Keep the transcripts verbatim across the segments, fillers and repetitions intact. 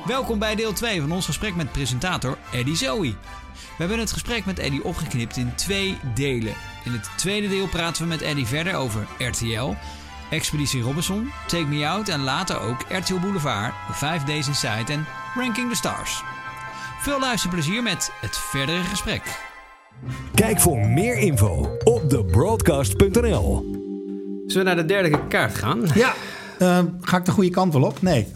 Welkom bij deel twee van ons gesprek met presentator Eddie Zoe. We hebben het gesprek met Eddie opgeknipt in twee delen. In het tweede deel praten we met Eddie verder over R T L, Expeditie Robinson, Take Me Out en later ook R T L Boulevard, Five Days Inside en Ranking the Stars. Veel luisterplezier met het verdere gesprek. Kijk voor meer info op de broadcast punt n l. Zullen we naar de derde kaart gaan? Ja. Uh, ga ik de goede kant wel op? Nee.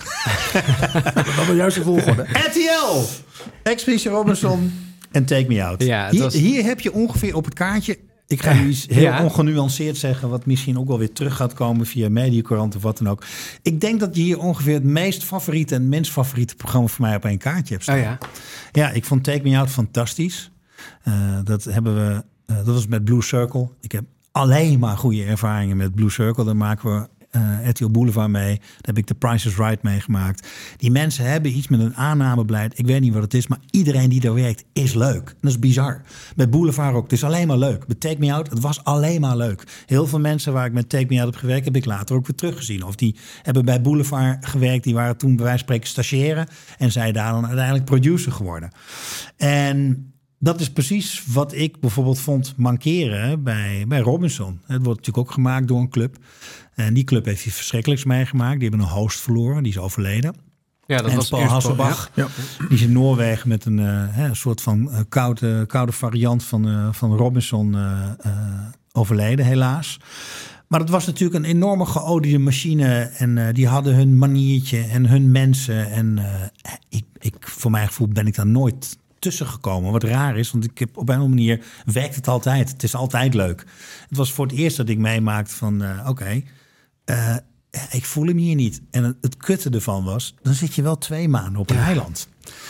Dat was juist de volgorde. R T L, Expeditie Robinson en Take Me Out. Ja, hier, was... hier heb je ongeveer op het kaartje... Ik ga nu iets heel ja. ongenuanceerd zeggen... wat misschien ook wel weer terug gaat komen via Mediacourant of wat dan ook. Ik denk dat je hier ongeveer het meest favoriete... en minst favoriete programma voor mij op één kaartje hebt staan. Oh ja. Ja, ik vond Take Me Out fantastisch. Uh, dat hebben we... Uh, dat was met Blue Circle. Ik heb alleen maar goede ervaringen met Blue Circle. Daar maken we... Uh, R T L Boulevard mee. Daar heb ik de Price is Right meegemaakt. Die mensen hebben iets met een aannamebeleid. Ik weet niet wat het is, maar iedereen die daar werkt is leuk. Dat is bizar. Met Boulevard ook. Het is alleen maar leuk. Met Take Me Out, het was alleen maar leuk. Heel veel mensen waar ik met Take Me Out heb gewerkt... heb ik later ook weer teruggezien. Of die hebben bij Boulevard gewerkt. Die waren toen bij wijze van spreken stagiaire... en zijn daar dan uiteindelijk producer geworden. En... dat is precies wat ik bijvoorbeeld vond mankeren bij, bij Robinson. Het wordt natuurlijk ook gemaakt door een club. En die club heeft iets verschrikkelijks meegemaakt. Die hebben een host verloren, die is overleden. Ja, dat en was Paul Hasselbach. Ja. Ja. Die is in Noorwegen met een, uh, een soort van uh, koude, koude variant van, uh, van Robinson uh, uh, overleden, helaas. Maar het was natuurlijk een enorme geoliede machine. En uh, die hadden hun maniertje en hun mensen. En uh, ik, ik, voor mijn gevoel ben ik daar nooit... tussen gekomen. Wat raar is, want ik heb op een of andere manier werkt het altijd. Het is altijd leuk. Het was voor het eerst dat ik meemaakte van uh, oké, okay, uh, ik voel hem hier niet. En het, het kutte ervan was, dan zit je wel twee maanden op een ja. eiland.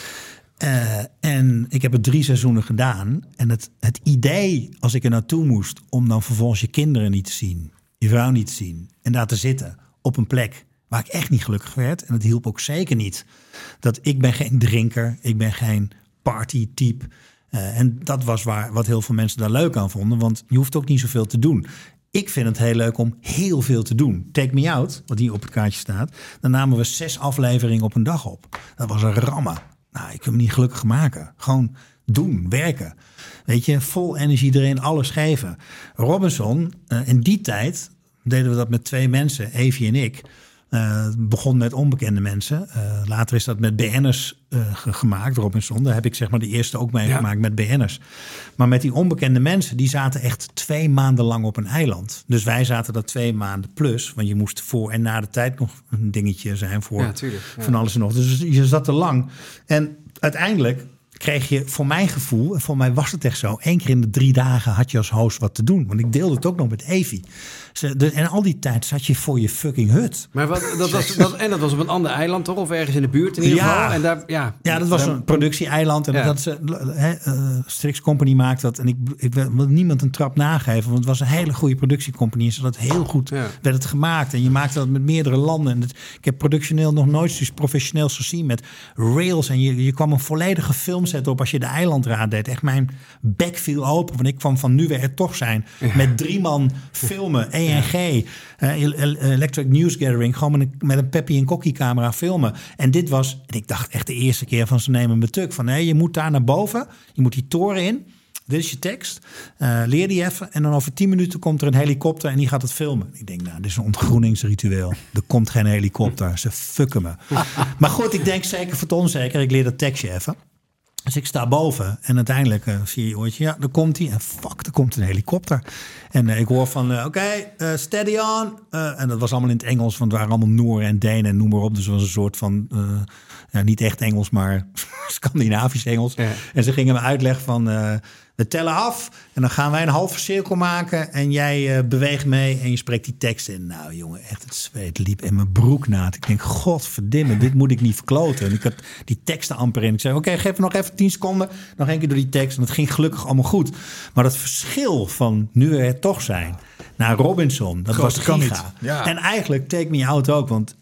Uh, en ik heb het drie seizoenen gedaan. En het, het idee, als ik er naartoe moest, om dan vervolgens je kinderen niet te zien, je vrouw niet te zien en daar te zitten op een plek waar ik echt niet gelukkig werd. En het hielp ook zeker niet dat ik ben geen drinker, ik ben geen party-type. Uh, en dat was waar, wat heel veel mensen daar leuk aan vonden. Want je hoeft ook niet zoveel te doen. Ik vind het heel leuk om heel veel te doen. Take Me Out, wat hier op het kaartje staat. Dan namen we zes afleveringen op een dag op. Dat was een rammen. Nou, ik kan me niet gelukkig maken. Gewoon doen, werken. Weet je, vol energie erin, alles geven. Robinson, uh, in die tijd deden we dat met twee mensen, Evie en ik... Uh, begon met onbekende mensen. Uh, later is dat met B N'ers uh, gemaakt, Robinson. Daar heb ik zeg maar de eerste ook meegemaakt ja. met B N'ers. Maar met die onbekende mensen, die zaten echt twee maanden lang op een eiland. Dus wij zaten daar twee maanden plus. Want je moest voor en na de tijd nog een dingetje zijn voor ja, tuurlijk, ja. van alles en nog. Dus je zat er lang. En uiteindelijk kreeg je, voor mijn gevoel, en voor mij was het echt zo, één keer in de drie dagen had je als host wat te doen. Want ik deelde het ook nog met Evie. Ze, de, en al die tijd zat je voor je fucking hut. Maar wat, dat was, dat, en dat was op een ander eiland toch? Of ergens in de buurt in ieder ja. geval? En daar, ja, ja, dat was daar, een productie-eiland. En ja. dat ze, uh, Strix Company maakte dat. En ik, ik wil niemand een trap nageven. Want het was een hele goede productiecompagnie. En ze had heel goed ja. werd het gemaakt. En je maakte dat met meerdere landen. En het, ik heb productioneel nog nooit zoiets professioneels gezien. Met rails. En je, je kwam een volledige filmset op als je de eilandraad deed. Echt mijn bek viel open. Want ik kwam van Nu We Er Toch Zijn. Ja. Met drie man filmen. E N G. Ja. Uh, Electric News Gathering. Gewoon met een, met een Peppy en Kokkie camera filmen. En dit was, en ik dacht echt de eerste keer van ze nemen me tuk. Van nee, je moet daar naar boven. Je moet die toren in. Dit is je tekst. Uh, leer die even. En dan over tien minuten komt er een helikopter en die gaat het filmen. Ik denk, nou, dit is een ontgroeningsritueel. Er komt geen helikopter. Ze fucken me. Maar goed, ik denk zeker voor het onzeker. Ik leer dat tekstje even. Dus ik sta boven en uiteindelijk uh, zie je oortje, ja, daar komt hij. En fuck, er komt een helikopter. En uh, ik hoor van, uh, oké, okay, uh, steady on. Uh, en dat was allemaal in het Engels, want het waren allemaal Nooren en Denen en noem maar op. Dus het was een soort van, uh, ja, niet echt Engels, maar Scandinavisch Engels. Ja. En ze gingen me uitleggen van, uh, we tellen af en dan gaan wij een halve cirkel maken. En jij uh, beweegt mee en je spreekt die tekst in. Nou jongen, echt het zweet liep in mijn broek na. Ik denk, godverdimme, dit moet ik niet verkloten. En ik had die teksten amper in. Ik zei, oké, okay, geef me nog even tien seconden. Nog één keer door die tekst. En het ging gelukkig allemaal goed. Maar dat verschil van Nu We Er Toch Zijn naar Robinson, dat Grote was giga. Ja. En eigenlijk Take Me Out ook. Want ik heb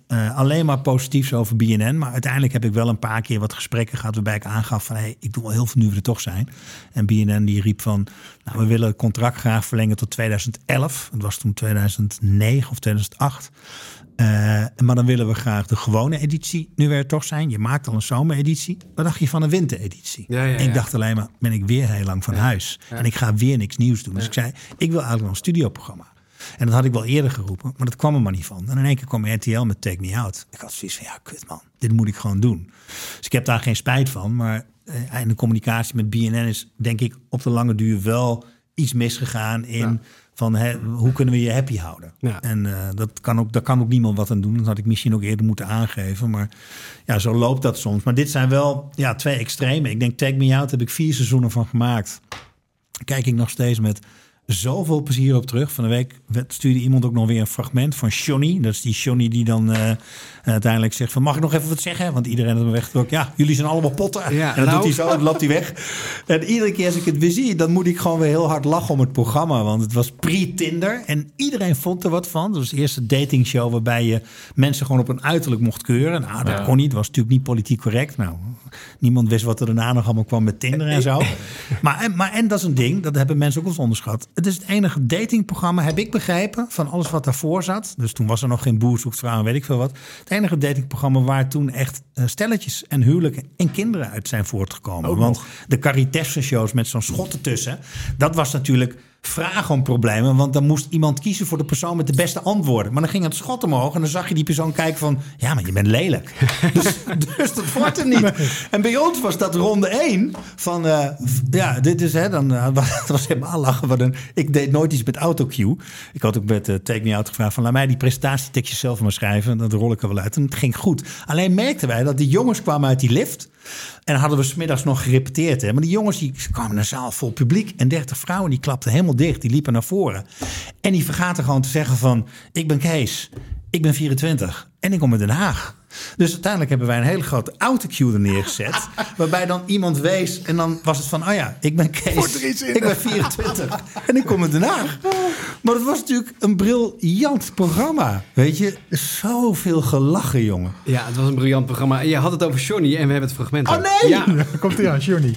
Uh, alleen maar positiefs over B N N. Maar uiteindelijk heb ik wel een paar keer wat gesprekken gehad waarbij ik aangaf van hey, ik doe wel heel veel nu we er toch zijn. En B N N die riep van nou, we willen het contract graag verlengen tot tweeduizend elf. Het was toen tweeduizend negen of tweeduizend acht. Uh, maar dan willen we graag de gewone editie nu weer toch zijn. Je maakt al een zomereditie. Wat dacht je van een wintereditie? Ja, ja, ja. Ik dacht alleen maar, ben ik weer heel lang van ja. huis. Ja. En ik ga weer niks nieuws doen. Dus ja. ik zei, ik wil eigenlijk wel een studioprogramma. En dat had ik wel eerder geroepen, maar dat kwam er maar niet van. En in één keer kwam R T L met Take Me Out. Ik had zoiets van, ja, kut man, dit moet ik gewoon doen. Dus ik heb daar geen spijt van. Maar uh, de communicatie met B N N is, denk ik, op de lange duur wel iets misgegaan in... Ja. Van hè, hoe kunnen we je happy houden? Ja. En uh, dat kan ook, daar kan ook niemand wat aan doen. Dat had ik misschien ook eerder moeten aangeven. Maar ja, zo loopt dat soms. Maar dit zijn wel ja, twee extreme. Ik denk Take Me Out heb ik vier seizoenen van gemaakt. Kijk ik nog steeds met zoveel plezier op terug. Van de week stuurde iemand ook nog weer een fragment van Johnny. Dat is die Johnny die dan uh, uiteindelijk zegt van mag ik nog even wat zeggen? Want iedereen had hem weggetrokken. Ja, jullie zijn allemaal potten. Ja, en dan nou. doet hij zo, dan loopt hij weg. En iedere keer als ik het weer zie, dan moet ik gewoon weer heel hard lachen om het programma. Want het was pre-Tinder en iedereen vond er wat van. Dat was de eerste datingshow waarbij je mensen gewoon op een uiterlijk mocht keuren. Nou, dat ja. kon niet. Dat was natuurlijk niet politiek correct. Nou, niemand wist wat er daarna nog allemaal kwam met Tinder en zo. Maar en, maar en dat is een ding, dat hebben mensen ook wel eens onderschat. Het is het enige datingprogramma, heb ik begrepen, van alles wat daarvoor zat. Dus toen was er nog geen Boer zoekt vrouw en weet ik veel wat. Het enige datingprogramma waar toen echt uh, stelletjes en huwelijken en kinderen uit zijn voortgekomen. Ook Want nog. de Caritefse-shows met zo'n schot ertussen, dat was natuurlijk vragen om problemen. Want dan moest iemand kiezen voor de persoon met de beste antwoorden. Maar dan ging het schot omhoog en dan zag je die persoon kijken van ja, maar je bent lelijk. dus, dus dat wordt er niet. En bij ons was dat ronde één van uh, ja, dit is hè, dan uh, dat was helemaal lachen. Wat een, ik deed nooit iets met autocue. Ik had ook met uh, Take Me Out gevraagd van laat mij die presentatietekstjes zelf maar schrijven. Dat rol ik er wel uit. En het ging goed. Alleen merkten wij dat die jongens kwamen uit die lift. En hadden we 's middags nog gerepeteerd. Hè? Maar die jongens die kwamen naar een zaal vol publiek. En dertig vrouwen die klapten helemaal dicht. Die liepen naar voren. En die vergaten gewoon te zeggen van ik ben Kees. Ik ben vierentwintig. En ik kom uit Den Haag. Dus uiteindelijk hebben wij een hele grote autocue er neergezet. Waarbij dan iemand wees. En dan was het van, oh ja, ik ben Kees. Ik ben vierentwintig. En ik kom uit Den Haag. Maar het was natuurlijk een briljant programma. Weet je, zoveel gelachen, jongen. Ja, het was een briljant programma. En je had het over Johnny en we hebben het fragment. Oh nee! Ja, ja komt ie aan, Johnny.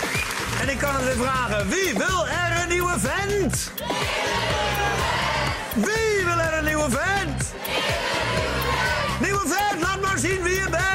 En ik kan het weer vragen. Wie wil er een nieuwe vent? Wie wil er een nieuwe vent? Nieuwe vent, laat maar zien wie je bent!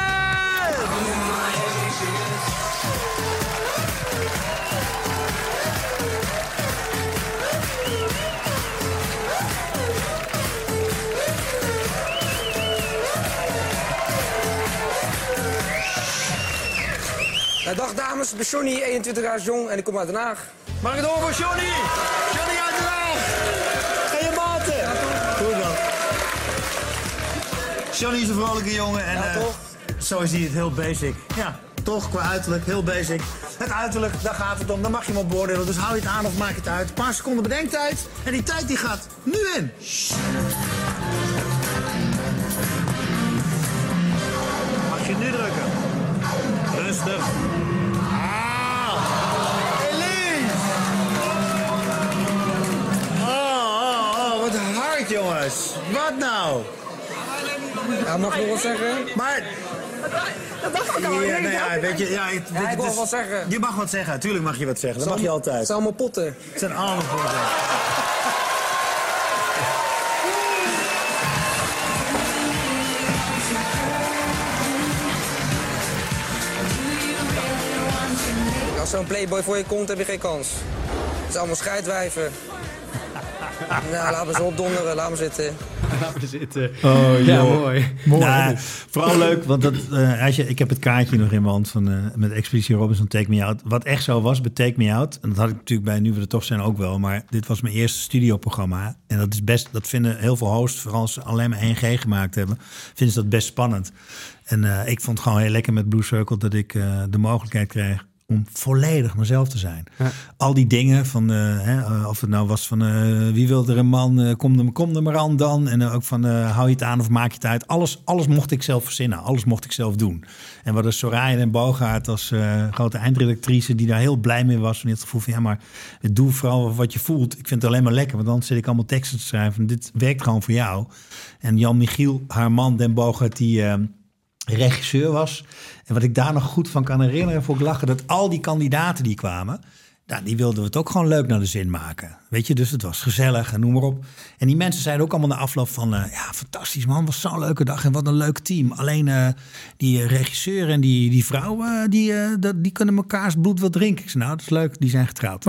Uh, dag dames, ik ben Johnny, eenentwintig jaar jong en ik kom uit Den Haag. Mag ik het horen voor Johnny? Johnny uit Den Haag! En je maten! Goed dan. Johnny is een vrolijke jongen en ja, toch? Uh, zo is hij het heel basic. Ja, toch qua uiterlijk, heel basic. Het uiterlijk, daar gaat het om, daar mag je hem op beoordelen. Dus hou je het aan of maak je het uit. Een paar seconden bedenktijd en die tijd die gaat nu in. Shh. Mag je nu drukken? Rustig. Ah! Elise! Oh, oh, oh, wat hard jongens. Wat nou? Ja, mag ik nog wat zeggen? Maar... Dat dacht ik al. Ja, nou ja, weet je, ja, het, ja, ik wil dus, wat zeggen. Je mag wat zeggen, tuurlijk mag je wat zeggen. Dat mag je altijd. Het zijn allemaal potten. Het zijn allemaal potten. Als zo'n playboy voor je komt, heb je geen kans. Het zijn allemaal scheidwijven. Nou, laat me zo opdonderen, laat me zitten. Laat me zitten. Oh, ja, mooi. mooi nou, vooral leuk, want dat, uh, als je, ik heb het kaartje nog in mijn hand van, uh, met Expeditie Robinson Take Me Out. Wat echt zo was bij Take Me Out, en dat had ik natuurlijk bij Nu We Er Toch Zijn ook wel, maar dit was mijn eerste studioprogramma. En dat is best, dat vinden heel veel hosts, vooral als ze alleen maar één G gemaakt hebben, vinden ze dat best spannend. En uh, ik vond het gewoon heel lekker met Blue Circle dat ik uh, de mogelijkheid kreeg om volledig mezelf te zijn. Ja. Al die dingen van, uh, hè, uh, of het nou was van uh, wie wil er een man, uh, kom, er, kom er maar aan dan. En uh, ook van uh, hou je het aan of maak je het uit. Alles, alles mocht ik zelf verzinnen, alles mocht ik zelf doen. En wat is Soraya Den Boogaard als uh, grote eindredactrice die daar heel blij mee was. Van het gevoel van ja, maar doe vooral wat je voelt. Ik vind het alleen maar lekker, want dan zit ik allemaal teksten te schrijven. En dit werkt gewoon voor jou. En Jan Michiel, haar man Den Boogaard, die uh, regisseur was. En wat ik daar nog goed van kan herinneren, vond ik lachen, dat al die kandidaten die kwamen, nou, die wilden we het ook gewoon leuk naar de zin maken. Weet je, dus het was gezellig en noem maar op. En die mensen zeiden ook allemaal na afloop van, uh, ja, fantastisch man, was zo'n leuke dag en wat een leuk team. Alleen uh, die uh, regisseur en die, die vrouw, uh, die, uh, dat, die kunnen mekaars bloed wel drinken. Ik zei, nou, dat is leuk, die zijn getrouwd.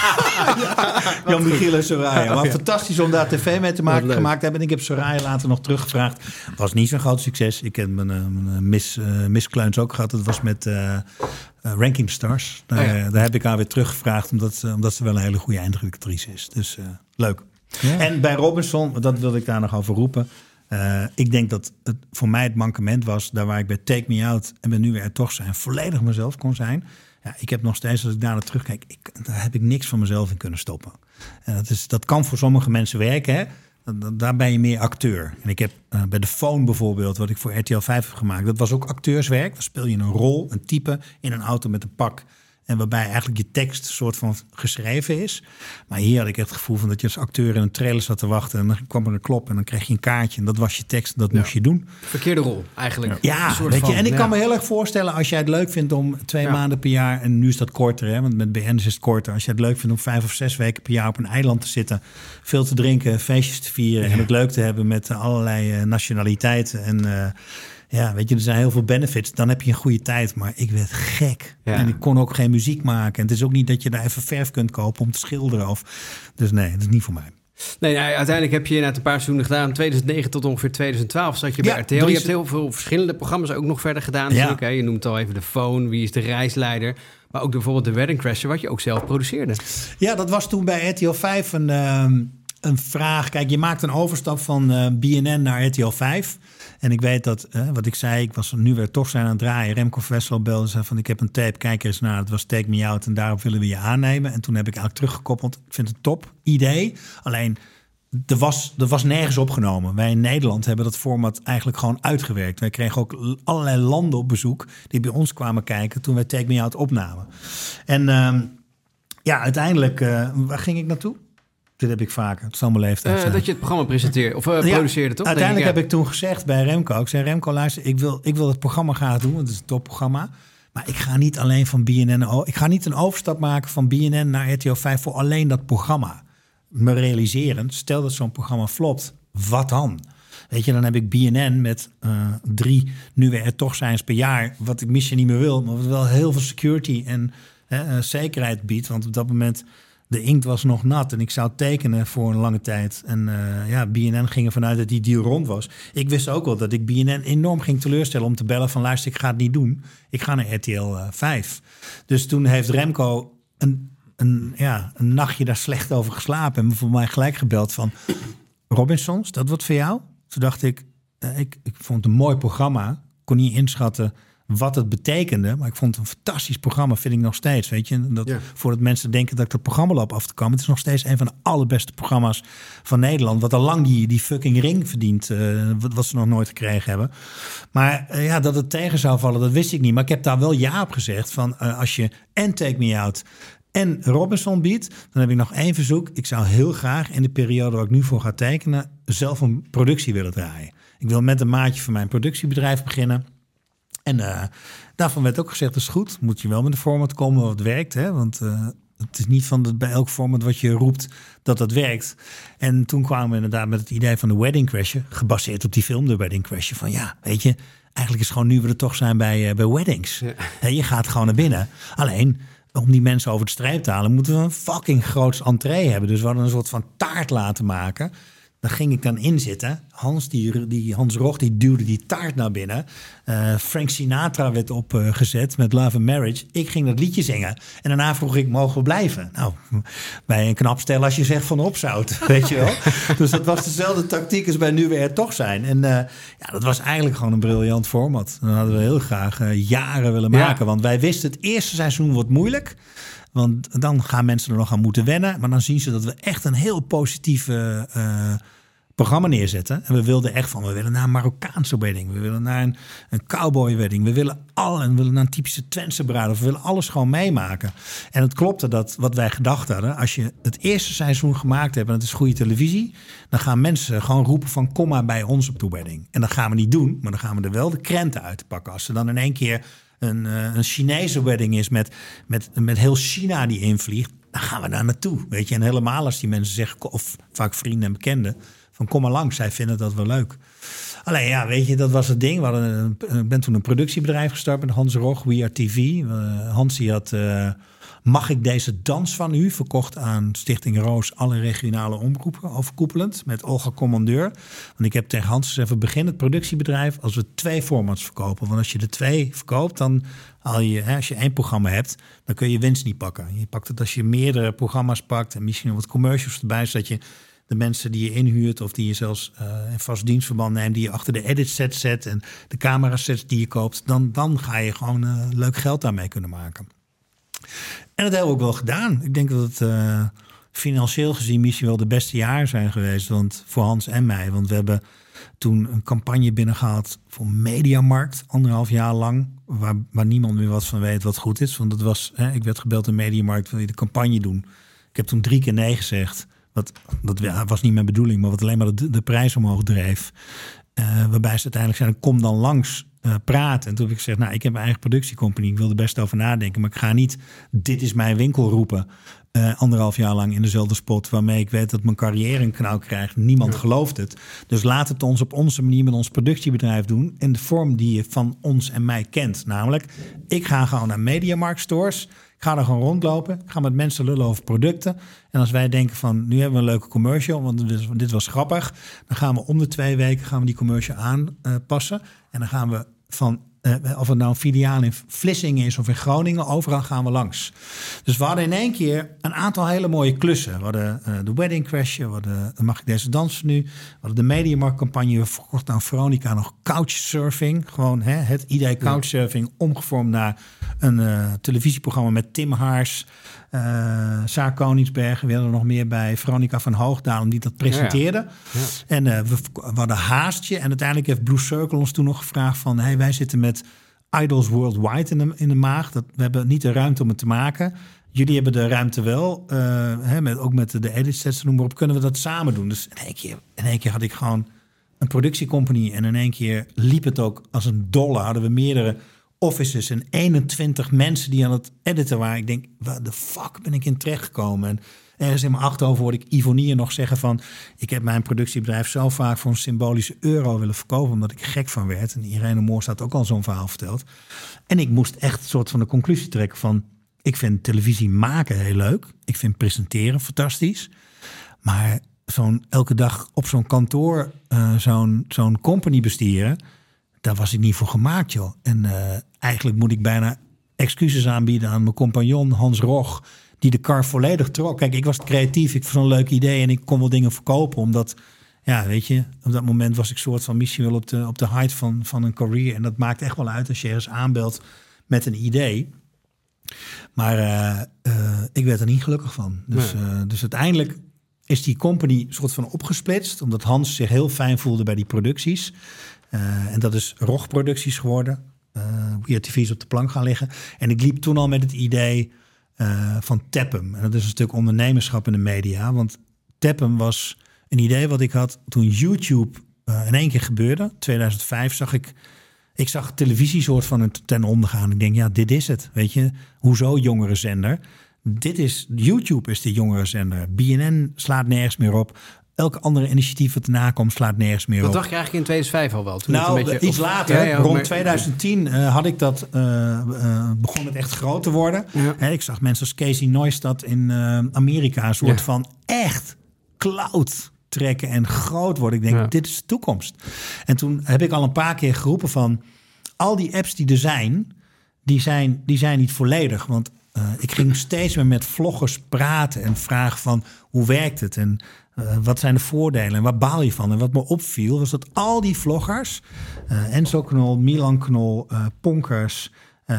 ja, Jan Michiel en Soraya. Maar fantastisch om daar tv mee te maken, gemaakt hebben. En ik heb Soraya later nog teruggevraagd. Was niet zo'n groot succes. Ik heb mijn, uh, mijn Miss, uh, Miss Kluins ook gehad. Dat was met uh, uh, Ranking Stars. Daar, oh ja. daar heb ik haar weer teruggevraagd, omdat, uh, omdat ze wel een hele goede eindredactrice is. Dus uh, leuk. Ja. En bij Robinson, dat wilde ik daar nog over roepen. Uh, ik denk dat het voor mij het mankement was, daar waar ik bij Take Me Out en bij Nu Weer Er Toch Zijn volledig mezelf kon zijn. Ja, ik heb nog steeds, als ik daar naar terugkijk, ik, daar heb ik niks van mezelf in kunnen stoppen. En dat, is, dat kan voor sommige mensen werken, hè. Daar ben je meer acteur. En ik heb uh, bij de Phone bijvoorbeeld, wat ik voor R T L vijf heb gemaakt, dat was ook acteurswerk. Dan speel je een rol, een type in een auto met een pak. En waarbij eigenlijk je tekst soort van geschreven is. Maar hier had ik het gevoel van dat je als acteur in een trailer zat te wachten. En dan kwam er een klop en dan kreeg je een kaartje. En dat was je tekst en dat ja. moest je doen. Verkeerde rol eigenlijk. Ja, een soort weet je. van, En ik ja. kan me heel erg voorstellen als jij het leuk vindt om twee ja. maanden per jaar. En nu is dat korter, hè, want met B N is het korter. Als jij het leuk vindt om vijf of zes weken per jaar op een eiland te zitten. Veel te drinken, feestjes te vieren. Ja. En het leuk te hebben met allerlei uh, nationaliteiten. En uh, ja, weet je, er zijn heel veel benefits. Dan heb je een goede tijd. Maar ik werd gek. Ja. En ik kon ook geen muziek maken. En het is ook niet dat je daar even verf kunt kopen om te schilderen. Of... Dus nee, dat is niet voor mij. Nee, nou, uiteindelijk heb je inderdaad een paar seizoenen gedaan. tweeduizend negen tot ongeveer tweeduizend twaalf zat je bij ja, R T L. Je hebt heel veel verschillende programma's ook nog verder gedaan. Ja. Hè? Je noemt al even de Phone, Wie is de reisleider. Maar ook bijvoorbeeld de Wedding Crasher, wat je ook zelf produceerde. Ja, dat was toen bij R T L vijf een, um, een vraag. Kijk, je maakt een overstap van uh, B N N naar R T L vijf. En ik weet dat, uh, wat ik zei, ik was Nu Weer Toch Zijn aan het draaien. Remco Vessel belde en zei van, ik heb een tape, kijk er eens naar. Het was Take Me Out en daarop willen we je aannemen. En toen heb ik eigenlijk teruggekoppeld. Ik vind het een top idee. Alleen, er was, er was nergens opgenomen. Wij in Nederland hebben dat format eigenlijk gewoon uitgewerkt. Wij kregen ook allerlei landen op bezoek die bij ons kwamen kijken toen wij Take Me Out opnamen. En uh, ja, uiteindelijk, uh, waar ging ik naartoe? Dit heb ik vaker. Het zal mijn leeftijd uh, dat je het programma presenteerde of uh, ja, produceerde, toch? Uiteindelijk ik, ja. heb ik toen gezegd bij Remco. Ik zei, Remco, luister, ik wil, ik wil het programma gaan doen, want het is een topprogramma. Maar ik ga niet alleen van B N N... Ik ga niet een overstap maken van B N N naar R T L vijf voor alleen dat programma. Me realiseren, stel dat zo'n programma flopt, wat dan? Weet je, dan heb ik B N N met uh, drie Nu Weer Er Toch Zijn per jaar, wat ik misschien niet meer wil, maar wat wel heel veel security en uh, zekerheid biedt. Want op dat moment, de inkt was nog nat en ik zou tekenen voor een lange tijd. En uh, ja, B N N ging ervan uit dat die deal rond was. Ik wist ook wel dat ik B N N enorm ging teleurstellen om te bellen van, luister, ik ga het niet doen. Ik ga naar R T L vijf. Dus toen heeft Remco een... Een, ja, een nachtje daar slecht over geslapen. En me voor mij gelijk gebeld van... Robinsons, dat wat voor jou? Toen dacht ik, uh, ik, ik vond het een mooi programma. Kon niet inschatten wat het betekende. Maar ik vond het een fantastisch programma, vind ik nog steeds. Weet je, dat, ja. Voordat mensen denken dat ik het programma loop af te komen. Het is nog steeds een van de allerbeste programma's van Nederland. Wat al lang die, die fucking ring verdient. Uh, wat, wat ze nog nooit gekregen hebben. Maar uh, ja, dat het tegen zou vallen, dat wist ik niet. Maar ik heb daar wel ja op gezegd. Van uh, als je en Take Me Out... en Robinson biedt, dan heb ik nog één verzoek. Ik zou heel graag in de periode waar ik nu voor ga tekenen zelf een productie willen draaien. Ik wil met een maatje van mijn productiebedrijf beginnen. En uh, daarvan werd ook gezegd, dat is goed. Moet je wel met een format komen wat werkt. Hè? Want uh, het is niet van dat bij elk format wat je roept dat dat werkt. En toen kwamen we inderdaad met het idee van de Wedding Crasher, gebaseerd op die film The Wedding Crasher. Van ja, weet je, eigenlijk is het gewoon Nu We Er Toch Zijn bij, uh, bij weddings. Ja. En je gaat gewoon naar binnen. Alleen... om die mensen over de streep te halen, moeten we een fucking groots entree hebben. Dus we hadden een soort van taart laten maken. Daar ging ik dan in zitten. Hans, die, die, Hans Rog, die duwde die taart naar binnen. Uh, Frank Sinatra werd opgezet uh, met Love and Marriage. Ik ging dat liedje zingen. En daarna vroeg ik, mogen we blijven? Nou, bij een knap stel als je zegt van opzout, weet je wel. Dus dat was dezelfde tactiek als bij Nu We Er Toch Zijn. En uh, ja, dat was eigenlijk gewoon een briljant format. Dat hadden we heel graag uh, jaren willen maken. Ja. Want wij wisten, het eerste seizoen wordt moeilijk. Want dan gaan mensen er nog aan moeten wennen. Maar dan zien ze dat we echt een heel positieve uh, programma neerzetten. En we wilden echt van, we willen naar een Marokkaanse wedding. We willen naar een, een cowboy wedding. We willen al, en we willen naar een typische Twentse bruiloft. We willen alles gewoon meemaken. En het klopte dat wat wij gedacht hadden. Als je het eerste seizoen gemaakt hebt en het is goede televisie. Dan gaan mensen gewoon roepen van kom maar bij ons op de wedding. En dat gaan we niet doen. Maar dan gaan we er wel de krenten uit pakken. Als ze dan in één keer Een, uh, een Chinese wedding is met, met, met heel China die invliegt, dan gaan we daar naartoe. Weet je? En helemaal als die mensen zeggen, of vaak vrienden en bekenden, van kom maar langs, zij vinden dat wel leuk. Alleen ja, weet je, dat was het ding. We hadden, ik ben toen een productiebedrijf gestart met Hans Rog, We Are T V. Uh, Hans die had uh, Mag ik deze dans van u? Verkocht aan Stichting Roos, alle regionale omroepen, overkoepelend, met Olga Commandeur. Want ik heb tegen Hans gezegd, we beginnen het productiebedrijf als we twee formats verkopen. Want als je er twee verkoopt, dan haal je, hè, als je één programma hebt, dan kun je winst niet pakken. Je pakt het als je meerdere programma's pakt en misschien wat commercials erbij, zodat je de mensen die je inhuurt of die je zelfs uh, in vast dienstverband neemt, die je achter de edit set zet en de camerasets die je koopt, dan, dan ga je gewoon uh, leuk geld daarmee kunnen maken. En dat hebben we ook wel gedaan. Ik denk dat het uh, financieel gezien misschien wel de beste jaren zijn geweest, want voor Hans en mij. Want we hebben toen een campagne binnengehaald voor Mediamarkt, anderhalf jaar lang, waar, waar niemand meer wat van weet wat goed is. Want dat was, hè, ik werd gebeld in Mediamarkt, wil je de campagne doen? Ik heb toen drie keer nee gezegd. Wat, dat was niet mijn bedoeling, maar wat alleen maar de, de prijs omhoog dreef. Uh, waarbij ze uiteindelijk zeiden, kom dan langs uh, praten. En toen heb ik gezegd, nou, ik heb mijn eigen productiecompagnie. Ik wil er best over nadenken, maar ik ga niet dit is mijn winkel roepen. Uh, anderhalf jaar lang in dezelfde spot, waarmee ik weet dat mijn carrière een knauw krijgt. Niemand ja. gelooft het. Dus laat het ons op onze manier met ons productiebedrijf doen. In de vorm die je van ons en mij kent. Namelijk, ik ga gewoon naar Mediamarkt stores. Ik ga er gewoon rondlopen. Ik ga met mensen lullen over producten. En als wij denken van, nu hebben we een leuke commercial, want dit was grappig. Dan gaan we om de twee weken gaan we die commercial aanpassen. Uh, en dan gaan we van, uh, of het nou een filiaal in Vlissingen is of in Groningen, overal gaan we langs. Dus we hadden in één keer een aantal hele mooie klussen. We hadden uh, de Wedding Crashje, we hadden Mag ik deze dansen nu? We hadden de Mediamarkt campagne. We verkochten aan Veronica nog couchsurfing. Gewoon hè, het idee couchsurfing omgevormd naar een uh, televisieprogramma met Tim Haars, uh, Saar Koningsberg. We hadden er nog meer bij, Veronica van Hoogdalen, die dat presenteerde. Ja, ja. Ja. En uh, we, we hadden haastje. En uiteindelijk heeft Blue Circle ons toen nog gevraagd van, hey, wij zitten met Idols Worldwide in de, in de maag. Dat, we hebben niet de ruimte om het te maken. Jullie hebben de ruimte wel. Uh, hè, met, ook met de, de edit sets, noem maar op. Kunnen we dat samen doen? Dus in één keer, in één keer had ik gewoon een productiecompagnie. En in één keer liep het ook als een dolle. Hadden we meerdere offices en eenentwintig mensen die aan het editen waren. Ik denk, waar de fuck ben ik in terechtgekomen? En ergens in mijn achterhoofd hoorde ik Yvonne nog zeggen van, ik heb mijn productiebedrijf zo vaak voor een symbolische euro willen verkopen, omdat ik gek van werd. En Irene Moors had ook al zo'n verhaal verteld. En ik moest echt een soort van de conclusie trekken van, ik vind televisie maken heel leuk. Ik vind presenteren fantastisch. Maar zo'n elke dag op zo'n kantoor uh, zo'n, zo'n company bestieren, daar was ik niet voor gemaakt, joh. En uh, eigenlijk moet ik bijna excuses aanbieden aan mijn compagnon Hans Rog, die de kar volledig trok. Kijk, ik was creatief, ik vond een leuk idee en ik kon wel dingen verkopen, omdat, ja, weet je, op dat moment was ik soort van misschien wel op de, op de height van, van een career. En dat maakt echt wel uit als je ergens aanbelt met een idee. Maar uh, uh, ik werd er niet gelukkig van. Dus, nee. uh, dus uiteindelijk is die company soort van opgesplitst, omdat Hans zich heel fijn voelde bij die producties. Uh, en dat is Rog Producties geworden. Uh, We Are T V is op de plank gaan liggen. En ik liep toen al met het idee uh, van Tapham. En dat is een stuk ondernemerschap in de media. Want Tapham was een idee wat ik had toen YouTube uh, in één keer gebeurde. tweeduizend vijf zag ik, ik zag televisie soort van ten onder gaan. Ik denk, ja, dit is het. Weet je, hoezo jongerenzender? Dit is, YouTube is de jongerenzender. B N N slaat nergens meer op. Elke andere initiatief wat erna komt slaat nergens meer dat op. Dat dacht je eigenlijk in tweeduizend vijf al wel? Toen nou, het een beetje iets op... later. Ja, ja, rond maar... tweeduizend tien uh, had ik dat, uh, uh, begon het echt groot te worden. Ja. He, ik zag mensen als Casey Neistat in uh, Amerika, een soort ja. van echt cloud trekken en groot worden. Ik denk, ja. dit is de toekomst. En toen heb ik al een paar keer geroepen van... al die apps die er zijn, die zijn, die zijn niet volledig. Want uh, ik ging steeds meer met vloggers praten en vragen van... hoe werkt het en uh, wat zijn de voordelen en waar baal je van? En wat me opviel was dat al die vloggers... Uh, Enzo Knol, Milan Knol, uh, Ponkers... Uh,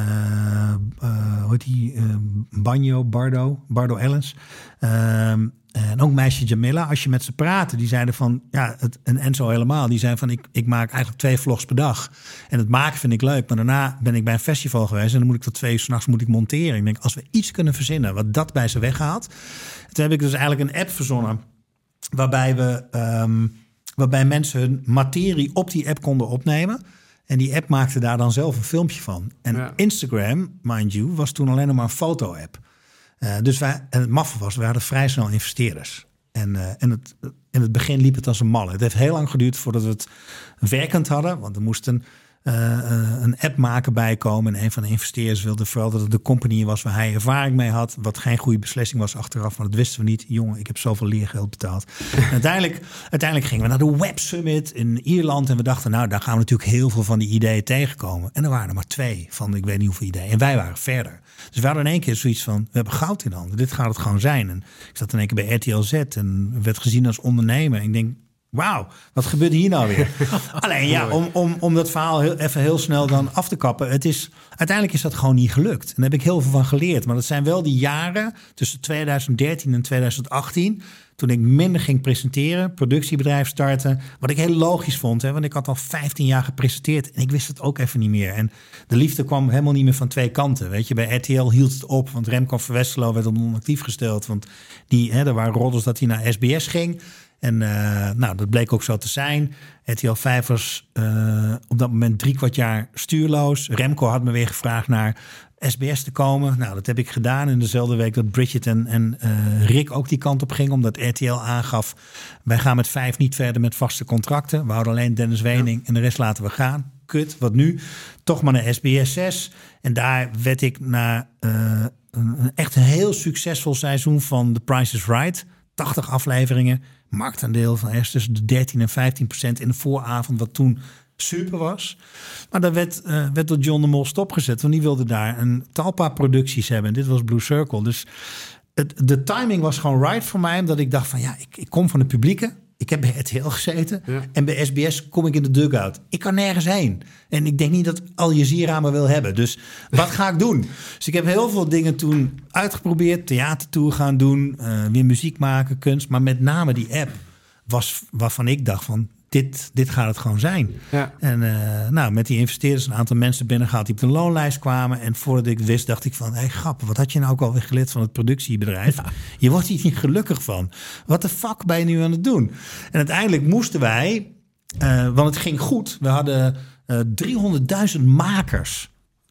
uh, hoe heet die? Uh, Banjo, Bardo, Bardo Ellens. Uh, en ook meisje Jamila. Als je met ze praatte, die zeiden van... ja, het, en Enzo helemaal. Die zei van, ik, ik maak eigenlijk twee vlogs per dag. En het maken vind ik leuk. Maar daarna ben ik bij een festival geweest... en dan moet ik tot twee uur 's nachts moet ik monteren. Ik denk, als we iets kunnen verzinnen wat dat bij ze weghaalt... Toen heb ik dus eigenlijk een app verzonnen... waarbij we... Um, waarbij mensen hun materie op die app konden opnemen... En die app maakte daar dan zelf een filmpje van. En ja. Instagram, mind you, was toen alleen nog maar een foto-app. Uh, dus wij, en het maffe was, we hadden vrij snel investeerders. En, uh, en het, in het begin liep het als een malle. Het heeft heel lang geduurd voordat we het werkend hadden. Want er moest een, uh, uh, een app maken bijkomen. En een van de investeerders wilde vooral dat het de company was waar hij ervaring mee had. Wat geen goede beslissing was achteraf. Want dat wisten we niet. Jongen, ik heb zoveel leergeld betaald. En uiteindelijk, uiteindelijk gingen we naar de Web Summit in Ierland. En we dachten, nou, daar gaan we natuurlijk heel veel van die ideeën tegenkomen. En er waren er maar twee van, ik weet niet hoeveel ideeën. En wij waren verder. Dus we hadden in één keer zoiets van, we hebben goud in handen. Dit gaat het gewoon zijn. En ik zat in één keer bij R T L Z en werd gezien als ondernemer. En ik denk, wauw, wat gebeurt hier nou weer? Alleen ja, om, om, om dat verhaal heel, even heel snel dan af te kappen. Het is, uiteindelijk is dat gewoon niet gelukt. En daar heb ik heel veel van geleerd. Maar dat zijn wel die jaren tussen twintig dertien en twintig achttien... toen ik minder ging presenteren, productiebedrijf starten. Wat ik heel logisch vond, hè, want ik had al vijftien jaar gepresenteerd... en ik wist het ook even niet meer. En de liefde kwam helemaal niet meer van twee kanten. Weet je, bij R T L hield het op, want Remco van Westerlo werd op non-actief gesteld. Want die, hè, er waren roddels dat hij naar S B S ging... En uh, nou, dat bleek ook zo te zijn. R T L vijf was uh, op dat moment drie kwart jaar stuurloos. Remco had me weer gevraagd naar S B S te komen. Nou, dat heb ik gedaan in dezelfde week dat Bridget en, en uh, Rick ook die kant op gingen. Omdat R T L aangaf, wij gaan met vijf niet verder met vaste contracten. We houden alleen Dennis Wening ja. en de rest laten we gaan. Kut, wat nu? Toch maar naar S B S zes. En daar werd ik na uh, een, echt een heel succesvol seizoen van The Price is Right. tachtig afleveringen. Marktaandeel van ergens tussen de dertien en vijftien procent in de vooravond, wat toen super was. Maar dat werd, uh, werd door John de Mol stopgezet, want die wilde daar een Talpa producties hebben. En dit was Blue Circle. Dus het, de timing was gewoon right voor mij, omdat ik dacht van ja, ik, ik kom van het publieke. Ik heb bij R T L gezeten ja. en bij S B S kom ik in de dugout. Ik kan nergens heen. En ik denk niet dat Al Jazeera me wil hebben. Dus wat ga ik doen? Dus ik heb heel veel dingen toen uitgeprobeerd. Theatertour gaan doen, uh, weer muziek maken, kunst. Maar met name die app was waarvan ik dacht van... Dit, dit gaat het gewoon zijn. Ja. En uh, nou, met die investeerders een aantal mensen binnengehaald die op de loonlijst kwamen. En voordat ik wist, dacht ik van... hé, hey, grap, wat had je nou ook alweer geleerd van het productiebedrijf? Ja. Je wordt hier niet gelukkig van. Wat de fuck ben je nu aan het doen? En uiteindelijk moesten wij... Uh, want het ging goed. We hadden uh, driehonderdduizend makers...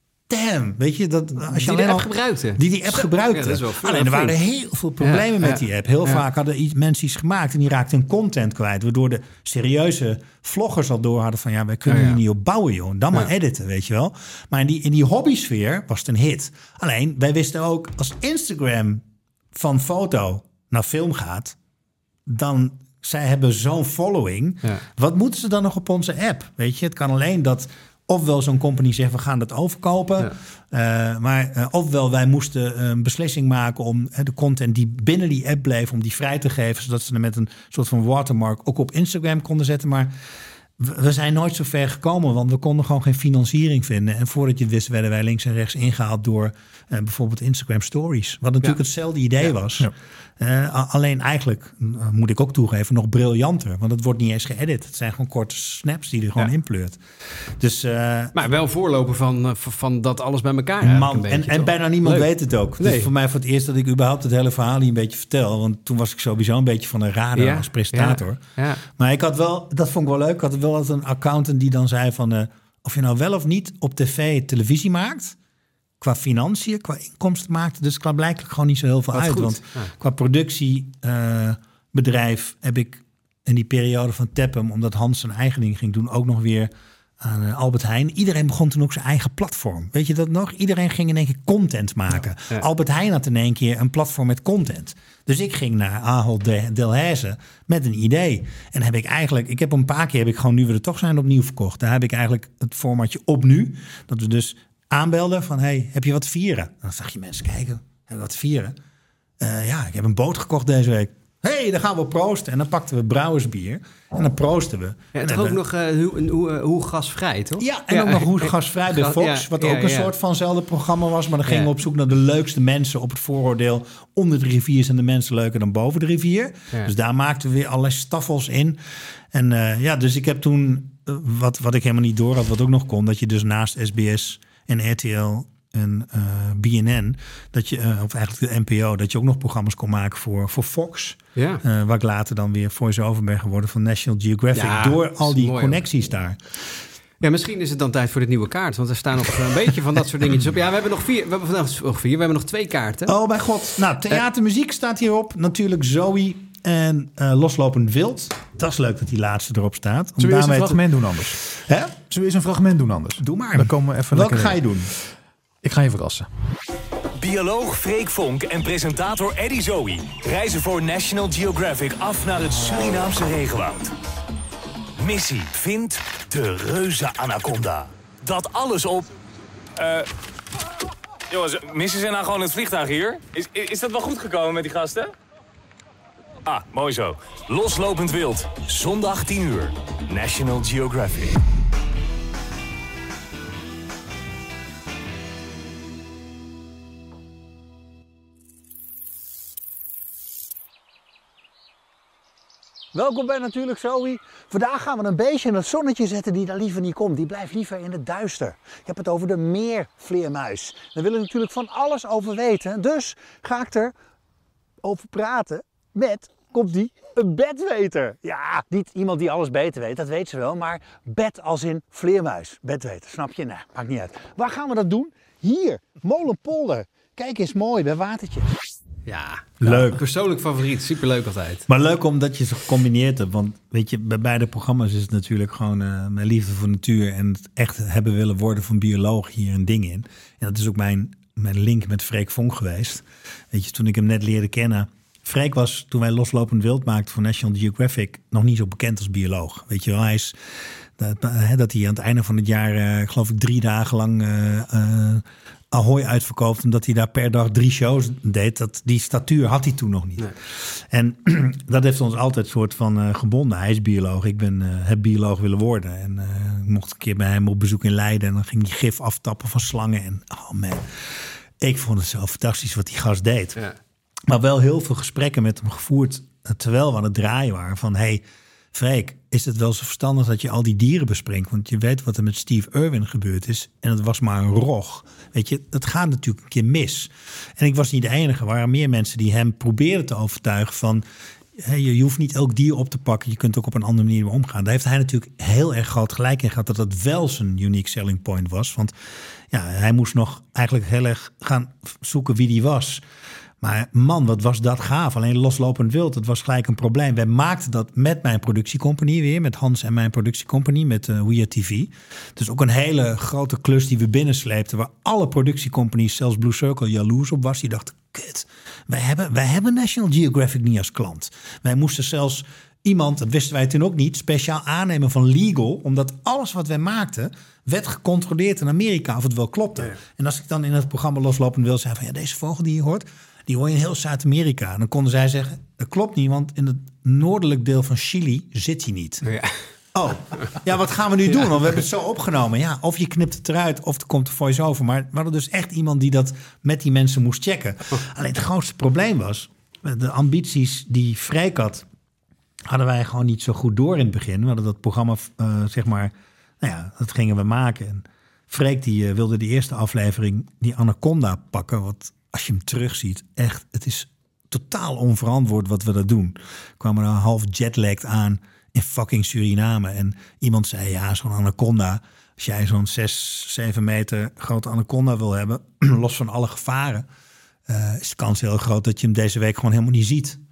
Damn, weet je, dat als je die alleen de app al, gebruikte. Die die app Zo, gebruikte. Ja, dat is wel veel, alleen er waren heel veel problemen ja, met ja, die app. Heel ja. vaak hadden iets, mensen iets gemaakt en die raakten hun content kwijt. Waardoor de serieuze vloggers al door hadden van ja, wij kunnen ja, ja. hier niet op bouwen, joh. Dan maar ja. editen, weet je wel. Maar in die, in die hobbysfeer was het een hit. Alleen, wij wisten ook, als Instagram van foto naar film gaat, dan... Zij hebben zo'n following. Ja. Wat moeten ze dan nog op onze app? Weet je, het kan alleen dat... Ofwel zo'n company zegt, we gaan dat overkopen. Ja. Uh, maar uh, ofwel wij moesten een beslissing maken om uh, de content die binnen die app bleef, om die vrij te geven, zodat ze er met een soort van watermark ook op Instagram konden zetten. Maar we, we zijn nooit zo ver gekomen, want we konden gewoon geen financiering vinden. En voordat je het wist, werden wij links en rechts ingehaald door uh, bijvoorbeeld Instagram Stories. Wat natuurlijk ja. hetzelfde idee ja. was. Ja. Uh, alleen eigenlijk, uh, moet ik ook toegeven, nog briljanter. Want het wordt niet eens geëdit. Het zijn gewoon korte snaps die er gewoon ja. in pleurt. Dus, uh, maar wel voorlopen van, uh, van dat alles bij elkaar. Man, beetje, en, en bijna niemand Leuk. weet het ook. Nee. Het is voor mij voor het eerst dat ik überhaupt het hele verhaal hier een beetje vertel. Want toen was ik sowieso een beetje van een radar ja. als presentator. Ja. Ja. Maar ik had wel, dat vond ik wel leuk, ik had wel altijd een accountant die dan zei van... Uh, of je nou wel of niet op tv televisie maakt... qua financiën, qua inkomsten maakte. Dus qua blijkbaar gewoon niet zo heel veel Wat uit. Goed. Want ja. qua productiebedrijf uh, heb ik in die periode van Tepham... omdat Hans zijn eigen ding ging doen... ook nog weer aan uh, Albert Heijn. Iedereen begon toen ook zijn eigen platform. Weet je dat nog? Iedereen ging in één keer content maken. Ja, ja. Albert Heijn had in één keer een platform met content. Dus ik ging naar Ahold Delhaize met een idee. En heb ik eigenlijk, ik heb een paar keer heb ik gewoon nu we er toch zijn opnieuw verkocht. Daar heb ik eigenlijk het formatje op nu. Dat we dus aanbelden van, hey, heb je wat te vieren? En dan zag je mensen kijken, heb je wat te vieren? Uh, ja, ik heb een boot gekocht deze week. Hé, hey, dan gaan we proosten. En dan pakten we brouwersbier. En dan proosten we. Ja, en toch ook we... nog uh, hoe, hoe, hoe gasvrij, toch? Ja, en ja. ook nog hoe gasvrij bij Fox. Ja, wat ja, ook een ja. soort vanzelfde programma was. Maar dan gingen we ja. op zoek naar de leukste mensen op het vooroordeel. Onder de rivier zijn de mensen leuker dan boven de rivier. Ja. Dus daar maakten we weer allerlei staffels in. En uh, ja, dus ik heb toen... Uh, wat, wat ik helemaal niet door had, wat ook nog kon... dat je dus naast S B S en R T L... en uh, B N N, dat je, uh, of eigenlijk de N P O, dat je ook nog programma's kon maken voor, voor Fox. Ja. Uh, waar ik later dan weer voice-over ben geworden van National Geographic. Ja, door al die mooi, connecties hoor. Daar. Ja, misschien is het dan tijd voor dit nieuwe kaart. Want er staan nog een beetje van dat soort dingetjes op. Ja, we hebben nog vier. We hebben vandaag nog vier. We hebben nog twee kaarten. Oh, mijn god. Nou, theatermuziek uh, staat hierop. Natuurlijk Zoe en uh, Loslopend Wild. Dat is leuk dat die laatste erop staat. Zullen we eens een fragment te... doen anders? Hè? Zullen we eens een fragment doen anders? Doe maar. Dan komen we even Welke ga je doen? Ik ga je verrassen. Bioloog Freek Vonk en presentator Eddie Zoe reizen voor National Geographic af naar het Surinaamse regenwoud. Missie: vind de reuze anaconda. Dat alles op... Uh, jongens, missen ze nou gewoon het vliegtuig hier? Is, is, is dat wel goed gekomen met die gasten? Ah, mooi zo. Loslopend Wild. Zondag tien uur. National Geographic. Welkom bij Natuurlijk Zoe. Vandaag gaan we een beestje in het zonnetje zetten die daar liever niet komt. Die blijft liever in het duister. Ik heb het over de meervleermuis. Daar wil ik natuurlijk van alles over weten. Dus ga ik er over praten met, komt die, een bedweter. Ja, niet iemand die alles beter weet, dat weet ze wel. Maar bed als in vleermuis. Bedweter, snap je? Nee, maakt niet uit. Waar gaan we dat doen? Hier, Molenpolder. Kijk eens mooi, bij watertjes. Ja, leuk. Nou, persoonlijk favoriet. Superleuk altijd. Maar leuk omdat je ze gecombineerd hebt. Want weet je, bij beide programma's is het natuurlijk gewoon uh, mijn liefde voor natuur en het echt hebben willen worden van bioloog hier een ding in. En dat is ook mijn, mijn link met Freek Vonk geweest. Weet je, toen ik hem net leerde kennen. Freek was, toen wij Loslopend Wild maakten voor National Geographic, nog niet zo bekend als bioloog. Weet je wel, hij is... Dat, dat hij aan het einde van het jaar, uh, geloof ik, drie dagen lang uh, uh, Ahoy uitverkoopt. Omdat hij daar per dag drie shows deed. Dat, die statuur had hij toen nog niet. Nee. En dat heeft ons altijd soort van uh, gebonden. Hij is bioloog. Ik ben, uh, heb bioloog willen worden. En uh, ik mocht een keer bij hem op bezoek in Leiden. En dan ging hij gif aftappen van slangen. En oh man, ik vond het zo fantastisch wat die gast deed. Ja. Maar wel heel veel gesprekken met hem gevoerd. Terwijl we aan het draaien waren. Van hey, Freek, is het wel zo verstandig dat je al die dieren bespringt? Want je weet wat er met Steve Irwin gebeurd is. En het was maar een rog. Weet je, dat gaat natuurlijk een keer mis. En ik was niet de enige. Er waren meer mensen die hem probeerden te overtuigen van... Hey, je hoeft niet elk dier op te pakken. Je kunt ook op een andere manier mee omgaan. Daar heeft hij natuurlijk heel erg groot gelijk in gehad... dat dat wel zijn unique selling point was. Want ja, hij moest nog eigenlijk heel erg gaan zoeken wie die was... Maar man, wat was dat gaaf. Alleen Loslopend Wild, dat was gelijk een probleem. Wij maakten dat met mijn productiecompagnie weer. Met Hans en mijn productiecompagnie, met uh, We Are T V. Dus ook een hele grote klus die we binnensleepten. Waar alle productiecompagnies, zelfs Blue Circle, jaloers op was. Die dachten, kut, wij hebben, wij hebben National Geographic niet als klant. Wij moesten zelfs iemand, dat wisten wij toen ook niet, speciaal aannemen van legal. Omdat alles wat wij maakten werd gecontroleerd in Amerika of het wel klopte. Ja. En als ik dan in het programma Loslopend Wild zei van ja, deze vogel die je hoort... die hoor je in heel Zuid-Amerika. En dan konden zij zeggen, dat klopt niet, want in het noordelijk deel van Chili zit hij niet. Ja. Oh, ja, wat gaan we nu doen? Want we hebben het zo opgenomen. Ja, of je knipt het eruit, of er komt een voice-over. Maar we hadden dus echt iemand die dat met die mensen moest checken. Alleen het grootste probleem was, de ambities die Freek had, hadden wij gewoon niet zo goed door in het begin. We hadden dat programma, uh, zeg maar, nou ja, dat gingen we maken. En Freek die uh, wilde de eerste aflevering, die anaconda pakken, wat... Als je hem terugziet, echt, het is totaal onverantwoord wat we dat doen. We kwamen er half jetlagged aan in fucking Suriname. En iemand zei, ja, zo'n anaconda... als jij zo'n zes, zeven meter grote anaconda wil hebben... los van alle gevaren... Uh, is de kans heel groot dat je hem deze week gewoon helemaal niet ziet.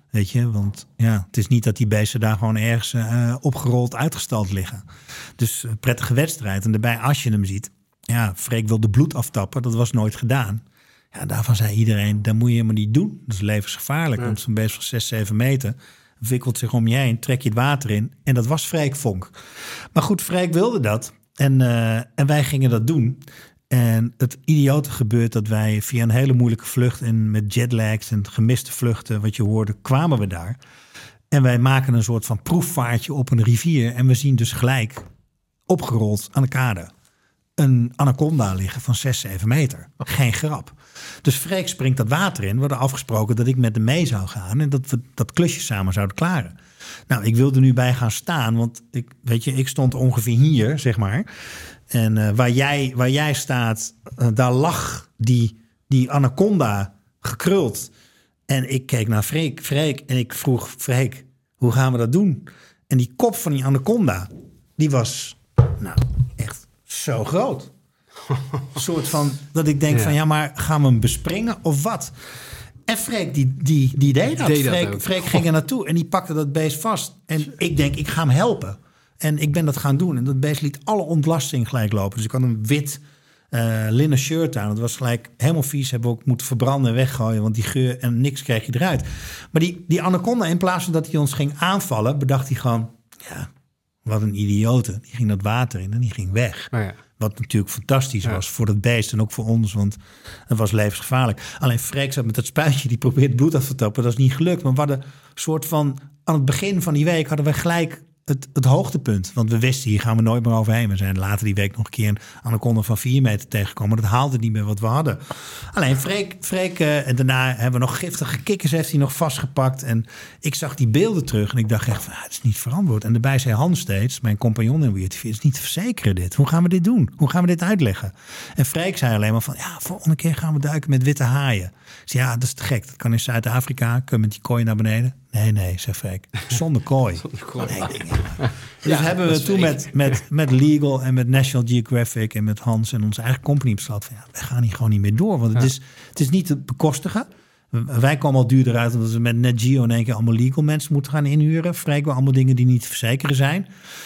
Weet je, want ja, het is niet dat die beesten daar gewoon ergens uh, opgerold uitgestald liggen. Dus een prettige wedstrijd. En daarbij, als je hem ziet, ja, Freek wilde bloed aftappen. Dat was nooit gedaan. Ja, daarvan zei iedereen, dat moet je helemaal niet doen. Dat is levensgevaarlijk, ja. Want zo'n beest van zes, zeven meter wikkelt zich om je heen, trek je het water in. En dat was Freek Vonk. Maar goed, Freek wilde dat. En, uh, en wij gingen dat doen. En het idiote gebeurt dat wij via een hele moeilijke vlucht en met jetlags en gemiste vluchten, wat je hoorde, kwamen we daar. En wij maken een soort van proefvaartje op een rivier. En we zien dus gelijk opgerold aan de kade een anaconda liggen van zes, zeven meter. Geen grap. Dus Freek springt dat water in. We hadden afgesproken dat ik met hem mee zou gaan en dat we dat klusje samen zouden klaren. Nou, ik wilde nu bij gaan staan, want ik, weet je, ik stond ongeveer hier, zeg maar. En uh, waar, jij, waar jij staat, uh, daar lag die, die anaconda gekruld. En ik keek naar Freek, Freek en ik vroeg, Freek, hoe gaan we dat doen? En die kop van die anaconda, die was, nou, echt zo groot. Een soort van, dat ik denk ja. van, ja, maar gaan we hem bespringen of wat? En Freek, die, die, die deed dat. Deed Freek, dat Freek ging er naartoe en die pakte dat beest vast. En ik denk, ik ga hem helpen. En ik ben dat gaan doen. En dat beest liet alle ontlasting gelijk lopen. Dus ik had een wit uh, linnen shirt aan. Dat was gelijk helemaal vies. Hebben we ook moeten verbranden en weggooien. Want die geur en niks kreeg je eruit. Maar die, die anaconda, in plaats van dat hij ons ging aanvallen, bedacht hij gewoon, ja, wat een idiote. Die ging dat water in en die ging weg. Oh ja. Wat natuurlijk fantastisch ja. was voor dat beest en ook voor ons, want het was levensgevaarlijk. Alleen Freek zat met dat spuitje, die probeert bloed af te tappen. Dat is niet gelukt. Maar we hadden een soort van, aan het begin van die week hadden we gelijk het, het hoogtepunt. Want we wisten, hier gaan we nooit meer overheen. We zijn later die week nog een keer een anaconda van vier meter tegengekomen. Dat haalde niet meer wat we hadden. Alleen Freek, Freek uh, en daarna hebben we nog giftige kikkers, heeft hij nog vastgepakt. En ik zag die beelden terug en ik dacht echt van, ah, het is niet verantwoord. En daarbij zei Hans steeds, mijn compagnon in Weird T V, het is niet te verzekeren dit. Hoe gaan we dit doen? Hoe gaan we dit uitleggen? En Freek zei alleen maar van, ja, volgende keer gaan we duiken met witte haaien. Ik zei, ja, dat is te gek. Dat kan in Zuid-Afrika. Kun je met die kooi naar beneden? Nee, nee, zei Freek. Zonder kooi. Zonder kooi. Nee, ja. Dus ja, hebben we toen met, met, met Legal en met National Geographic en met Hans en onze eigen company besloten van, ja, wij gaan hier gewoon niet meer door. Want het, ja. is, het is niet te bekostigen. Wij komen al duurder uit omdat we met NetGeo in één keer allemaal legal mensen moeten gaan inhuren. Freek wel allemaal dingen die niet te verzekeren zijn.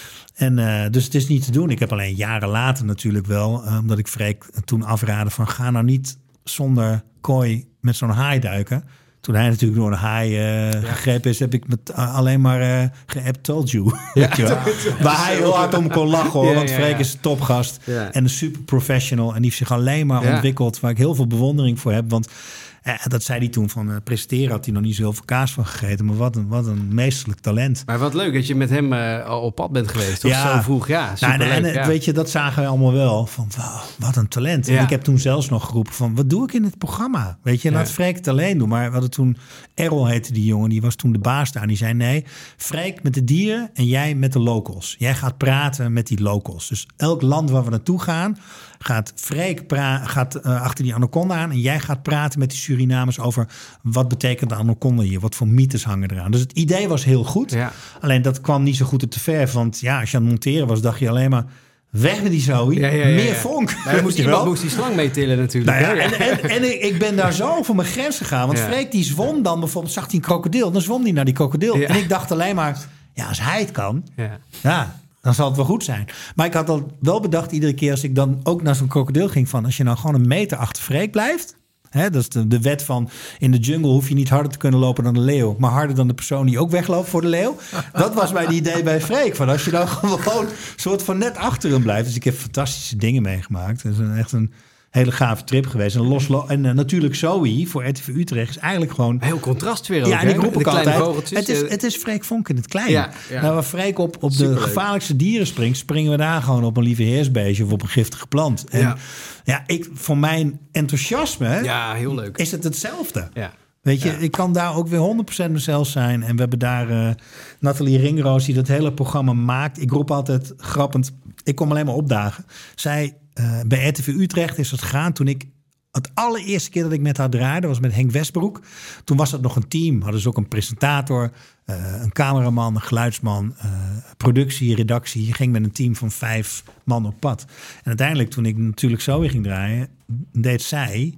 En uh, dus het is niet te doen. Ik heb alleen jaren later natuurlijk wel, uh, omdat ik Freek toen afraadde van, ga nou niet zonder kooi met zo'n haai duiken. Toen hij natuurlijk door een haai uh, ja. gegrepen is, heb ik met uh, alleen maar uh, geappt told you. Ja. Weet je wel? Waar hij heel hard om kon lachen hoor. Ja, want Freek ja, ja. is een topgast ja. en een super professional. En die heeft zich alleen maar ja. ontwikkeld, waar ik heel veel bewondering voor heb. Want eh, dat zei hij toen van uh, presenteren had hij nog niet zo heel veel kaas van gegeten. Maar wat een, wat een meesterlijk talent. Maar wat leuk dat je met hem uh, al op pad bent geweest. Toch ja. zo vroeg. Ja, superleuk. Nou, en, en, ja. Weet je, dat zagen we allemaal wel. Van wow, wat een talent. Ja. En ik heb toen zelfs nog geroepen van, wat doe ik in het programma? Weet je, laat ja. Freek het alleen doen. Maar we hadden toen, Errol heette die jongen, die was toen de baas daar. En die zei, nee, Freek met de dieren en jij met de locals. Jij gaat praten met die locals. Dus elk land waar we naartoe gaan, gaat Freek pra- gaat, uh, achter die anaconda aan en jij gaat praten met die Surinamers over wat betekent de anaconda hier, wat voor mythes hangen eraan. Dus het idee was heel goed, ja. alleen dat kwam niet zo goed op de verf, want ja, als je aan het monteren was, dacht je alleen maar, weg met die Zoe, ja, ja, ja, meer ja. vonk. Maar moest, iemand moest die slang meetillen natuurlijk. Nou ja, en en, en ik, ik ben daar zo voor mijn grens gegaan, want ja. Freek die zwom dan bijvoorbeeld, zag hij een krokodil, dan zwom hij naar die krokodil. Ja. En ik dacht alleen maar, ja, als hij het kan, ja, ja dan zal het wel goed zijn. Maar ik had al wel bedacht iedere keer als ik dan ook naar zo'n krokodil ging van, als je nou gewoon een meter achter Freek blijft, hè, dat is de, de wet van in de jungle hoef je niet harder te kunnen lopen dan de leeuw, maar harder dan de persoon die ook wegloopt voor de leeuw. Dat was mijn idee bij Freek. Van als je nou gewoon soort van net achter hem blijft. Dus ik heb fantastische dingen meegemaakt. Het is een, echt een hele gave trip geweest. En, loslo- en uh, natuurlijk Zoe voor R T V Utrecht is eigenlijk gewoon heel contrast weer ook. Ja, en ik roep ook altijd, het is, het is Freek Vonk in het klein. Ja, ja. Nou, waar Freek op, op de gevaarlijkste dieren springt, springen we daar gewoon op een lieve heersbeestje of op een giftige plant. En ja, ja ik, voor mijn enthousiasme ja, heel leuk. Is het hetzelfde. Ja. Weet je, ja. ik kan daar ook weer honderd procent mezelf zijn. En we hebben daar uh, Nathalie Ringroos die dat hele programma maakt. Ik roep altijd grappend, ik kom alleen maar opdagen. Zij, uh, bij R T V Utrecht is het gegaan toen ik, het allereerste keer dat ik met haar draaide, was met Henk Westbroek. Toen was dat nog een team. Hadden ze ook een presentator, uh, een cameraman, een geluidsman, uh, productie, redactie. Je ging met een team van vijf man op pad. En uiteindelijk, toen ik natuurlijk zo weer ging draaien, deed zij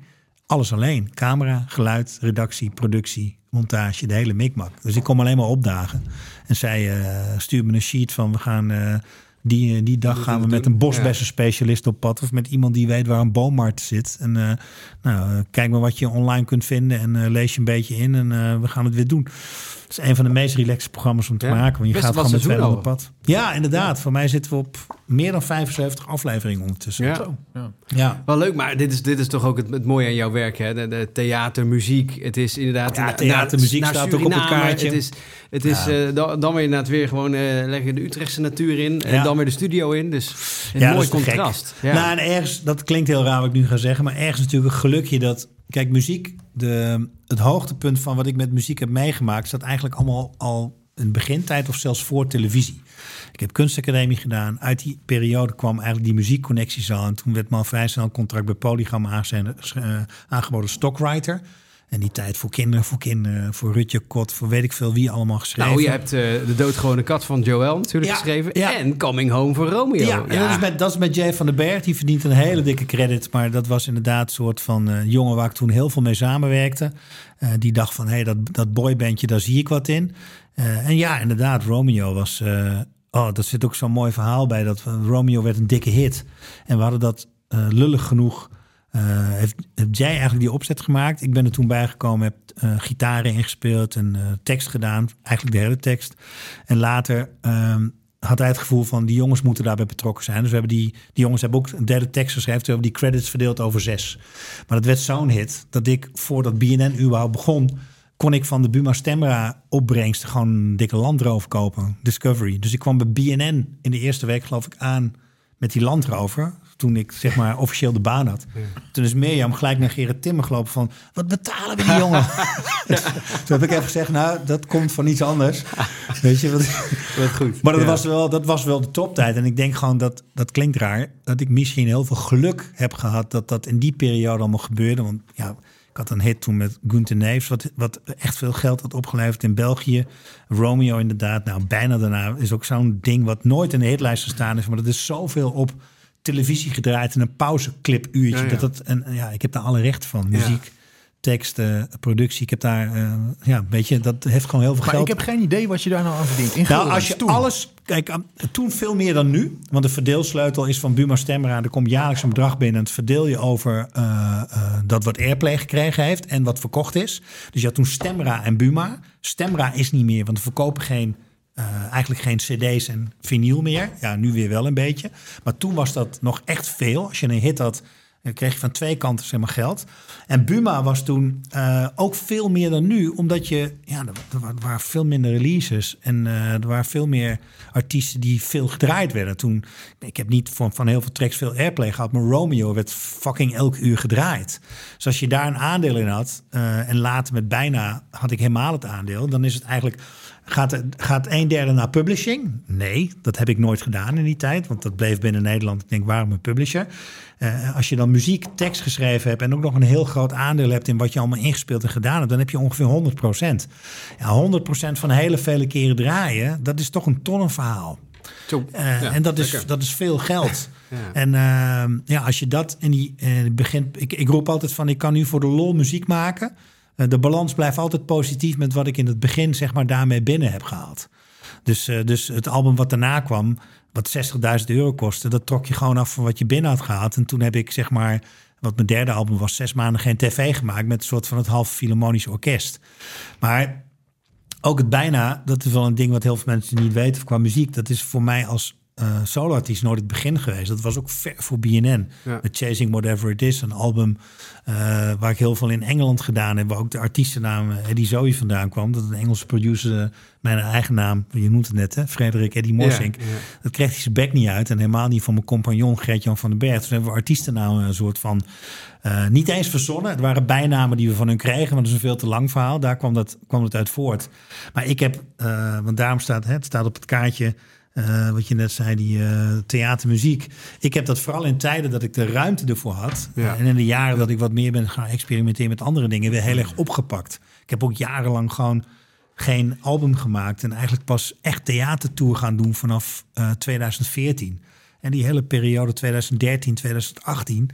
alles alleen. Camera, geluid, redactie, productie, montage, de hele mikmak. Dus ik kom alleen maar opdagen. En zij uh, stuurt me een sheet van we gaan... Uh, Die, die dag gaan we met een bosbessenspecialist op pad. Of met iemand die weet waar een boommarkt zit. En uh, nou, uh, kijk maar wat je online kunt vinden. En uh, lees je een beetje in. En uh, we gaan het weer doen. Het is een van de meest relaxed programma's om te ja, maken. Want je gaat gewoon met verder op pad. Ja, inderdaad. Ja. Voor mij zitten we op meer dan vijfenzeventig afleveringen ondertussen. Ja. Zo. Ja. Ja. Wel leuk, maar dit is, dit is toch ook het, het mooie aan jouw werk. Hè? De, de theater, muziek. Het is inderdaad... Ja, theater, muziek naar, staat Suriname, ook op het kaartje. Het is, het is ja. uh, dan, dan weer inderdaad weer gewoon uh, leggen de Utrechtse natuur in. Ja. En dan weer de studio in. Dus een ja, mooi contrast. Ja. Nou, en ergens, dat klinkt heel raar wat ik nu ga zeggen. Maar ergens natuurlijk een gelukje dat... Kijk, muziek, de, het hoogtepunt van wat ik met muziek heb meegemaakt... staat eigenlijk allemaal al in begintijd of zelfs voor televisie. Ik heb kunstacademie gedaan. Uit die periode kwam eigenlijk die muziekconnecties al. En toen werd me al vrij snel een contract bij Polygram aangeboden, Stockwriter... En die tijd voor kinderen, voor kinderen, voor Rutje Kot, voor weet ik veel wie allemaal geschreven. Nou, je hebt uh, De doodgewone kat van Joël natuurlijk ja, geschreven. Ja. En Coming Home voor Romeo. Ja, ja. En dat, is met, dat is met Jay van den Berg. Die verdient een hele dikke credit. Maar dat was inderdaad een soort van uh, jongen waar ik toen heel veel mee samenwerkte. Uh, die dacht van, hé, hey, dat, dat boybandje, daar zie ik wat in. Uh, en ja, inderdaad, Romeo was... Uh, oh, dat zit ook zo'n mooi verhaal bij. Dat uh, Romeo werd een dikke hit. En we hadden dat uh, lullig genoeg... Uh, heeft, heb jij eigenlijk die opzet gemaakt? Ik ben er toen bijgekomen, heb uh, gitaren ingespeeld en uh, tekst gedaan. Eigenlijk de hele tekst. En later um, had hij het gevoel van die jongens moeten daarbij betrokken zijn. Dus we hebben die, die jongens hebben ook een derde tekst geschreven. We hebben die credits verdeeld over zes. Maar dat werd zo'n hit dat ik voordat B N N überhaupt begon... kon ik van de Buma Stemra opbrengsten gewoon een dikke landrover kopen. Discovery. Dus ik kwam bij B N N in de eerste week geloof ik aan met die landrover... toen ik zeg maar officieel de baan had. Ja. Toen is Mirjam gelijk naar Gerrit Timmer gelopen van... wat betalen we die jongen? Ja. Toen heb ik even gezegd, nou, dat komt van iets anders. Weet je, wat, wat goed. Maar dat, ja. was wel, dat was wel de toptijd. En ik denk gewoon, dat, dat klinkt raar... dat ik misschien heel veel geluk heb gehad... dat dat in die periode allemaal gebeurde. Want ja, ik had een hit toen met Gunther Neefs... Wat, wat echt veel geld had opgeleverd in België. Romeo inderdaad. Nou, bijna daarna is ook zo'n ding... wat nooit in de hitlijst gestaan is... maar dat is zoveel op... televisie gedraaid en een pauzeclipuurtje. Ja, ja. Dat dat, en ja, ik heb daar alle recht van. Muziek, ja. tekst, uh, productie. Ik heb daar, uh, ja, weet je, dat heeft gewoon heel veel maar geld. Ik heb geen idee wat je daar nou aan verdient. In nou, als je toen. alles, kijk, toen veel meer dan nu. Want de verdeelsleutel is van Buma Stemra. Er komt jaarlijks een bedrag binnen. En het verdeel je over uh, uh, dat wat Airplay gekregen heeft en wat verkocht is. Dus je had toen Stemra en Buma. Stemra is niet meer, want we verkopen geen... Uh, eigenlijk geen cd's en vinyl meer. Ja, nu weer wel een beetje. Maar toen was dat nog echt veel. Als je een hit had, dan kreeg je van twee kanten zeg maar geld. En Buma was toen uh, ook veel meer dan nu. Omdat je, ja, er, er waren veel minder releases. En uh, er waren veel meer artiesten die veel gedraaid werden. Toen, ik heb niet van, van heel veel tracks veel airplay gehad. Maar Romeo werd fucking elk uur gedraaid. Dus als je daar een aandeel in had. Uh, en later met bijna had ik helemaal het aandeel. Dan is het eigenlijk... Gaat, het, gaat een derde naar publishing? Nee, dat heb ik nooit gedaan in die tijd. Want dat bleef binnen Nederland. Ik denk, waarom een publisher? Uh, als je dan muziek, tekst geschreven hebt... en ook nog een heel groot aandeel hebt... in wat je allemaal ingespeeld en gedaan hebt... dan heb je ongeveer honderd procent. Ja, honderd procent van hele vele keren draaien... dat is toch een tonnenverhaal. Uh, ja, en dat is, dat is veel geld. Ja. En uh, ja, als je dat in die uh, begint... Ik, ik roep altijd van, ik kan nu voor de lol muziek maken... De balans blijft altijd positief met wat ik in het begin zeg maar daarmee binnen heb gehaald. Dus, uh, dus het album wat daarna kwam, wat zestigduizend euro kostte, dat trok je gewoon af van wat je binnen had gehaald. En toen heb ik zeg maar, wat mijn derde album was, zes maanden geen tv gemaakt met een soort van het half Philharmonisch orkest. Maar ook het bijna, dat is wel een ding wat heel veel mensen niet weten qua muziek. Dat is voor mij als Uh, solo-artiest nooit het begin geweest. Dat was ook ver voor B N N. Ja. Met Chasing Whatever It Is, een album uh, waar ik heel veel in Engeland gedaan heb, waar ook de artiestennaam Eddie Zoe vandaan kwam. Dat een Engelse producer, uh, mijn eigen naam, je noemt het net, hè, Frederik Eddie Morsink. Ja, ja. Dat kreeg hij zijn bek niet uit en helemaal niet van mijn compagnon Gert-Jan van den Berg. Dus hebben we artiestennamen een soort van, uh, niet eens verzonnen. Het waren bijnamen die we van hun kregen, maar dat is een veel te lang verhaal. Daar kwam dat, kwam het uit voort. Maar ik heb, uh, want daarom staat, hè, het staat op het kaartje, Uh, wat je net zei, die uh, theatermuziek. Ik heb dat vooral in tijden dat ik de ruimte ervoor had. Ja. Uh, en in de jaren dat ik wat meer ben gaan experimenteren met andere dingen, weer heel erg opgepakt. Ik heb ook jarenlang gewoon geen album gemaakt. En eigenlijk pas echt theatertour gaan doen vanaf uh, tweeduizend veertien. En die hele periode tweeduizend dertien, tweeduizend achttien...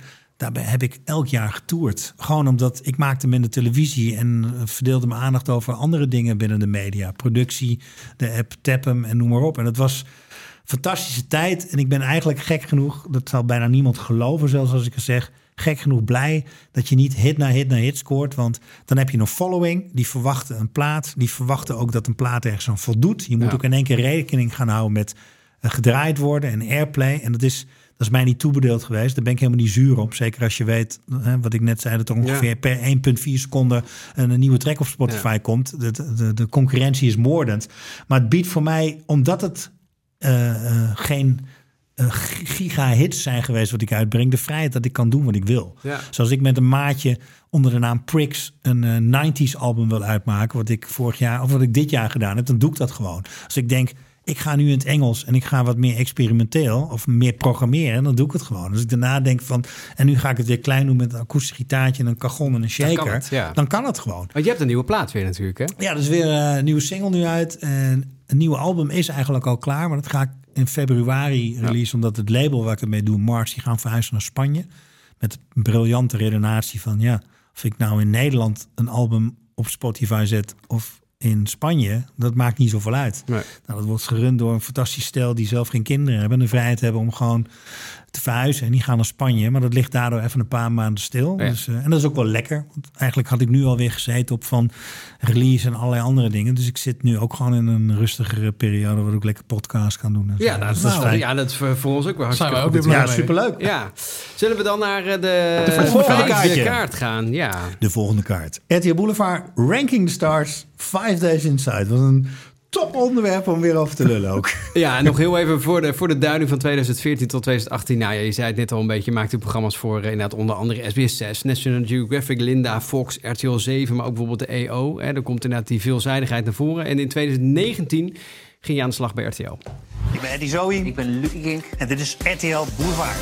daarbij heb ik elk jaar getoerd. Gewoon omdat ik maakte hem in de televisie en verdeelde mijn aandacht over andere dingen binnen de media. Productie, de app Tapham en noem maar op. En het was fantastische tijd. En ik ben eigenlijk gek genoeg, dat zal bijna niemand geloven, zelfs als ik het zeg, gek genoeg blij dat je niet hit na hit na hit scoort. Want dan heb je een following, die verwachten een plaat. Die verwachten ook dat een plaat ergens aan voldoet. Je moet ja. ook in één keer rekening gaan houden met uh, gedraaid worden en airplay. En dat is, dat is mij niet toebedeeld geweest. Daar ben ik helemaal niet zuur op. Zeker als je weet, hè, wat ik net zei, dat er ongeveer ja. per één komma vier seconden een, een nieuwe track op Spotify ja. komt. De, de, de concurrentie is moordend. Maar het biedt voor mij, omdat het uh, uh, geen Uh, giga-hits zijn geweest wat ik uitbreng, de vrijheid dat ik kan doen wat ik wil. Ja. Zoals ik met een maatje onder de naam Pricks een uh, nineties album wil uitmaken, wat ik vorig jaar of wat ik dit jaar gedaan heb, dan doe ik dat gewoon. Als ik denk, ik ga nu in het Engels en ik ga wat meer experimenteel of meer programmeren, dan doe ik het gewoon. Als ik daarna denk van, en nu ga ik het weer klein doen met een akoestisch gitaartje en een cajon en een shaker, dan kan het, ja. dan kan het gewoon. Want je hebt een nieuwe plaat weer natuurlijk, hè? Ja, er is weer uh, een nieuwe single nu uit en een nieuwe album is eigenlijk al klaar, maar dat ga ik in februari release, ja. omdat het label waar ik het mee doe, Mars, die gaan verhuizen naar Spanje. Met een briljante redenatie van, ja, of ik nou in Nederland een album op Spotify zet of in Spanje, dat maakt niet zoveel uit. Nee. Nou, dat wordt gerund door een fantastisch stel die zelf geen kinderen hebben en de vrijheid hebben om gewoon te verhuizen. En die gaan naar Spanje, maar dat ligt daardoor even een paar maanden stil. Ja. Dus, uh, en dat is ook wel lekker. Want eigenlijk had ik nu alweer gezeten op van release en allerlei andere dingen. Dus ik zit nu ook gewoon in een rustigere periode waar ik ook lekker podcast kan doen. En ja, nou, dat, nou, is, ja, dat is voor ons ook wel hartstikke ook weer Ja, superleuk. Ja. Zullen we dan naar de, de volgende kaartje. kaart gaan? Ja. De volgende kaart. R T L Boulevard, Ranking the Stars, Five Days Inside. Wat een top onderwerp om weer over te lullen ook. Ja, en nog heel even voor de, voor de duiding van twintig veertien tot twintig achttien. Nou ja, je zei het net al een beetje. Je maakt programma's voor uh, inderdaad onder andere S B S zes, National Geographic, Linda, Fox, R T L zeven, maar ook bijvoorbeeld de E O. Hè. Er komt inderdaad die veelzijdigheid naar voren. En in twintig negentien ging je aan de slag bij R T L. Ik ben Eddie Zoe. Ik ben Lucky Kink. En dit is R T L Boulevard.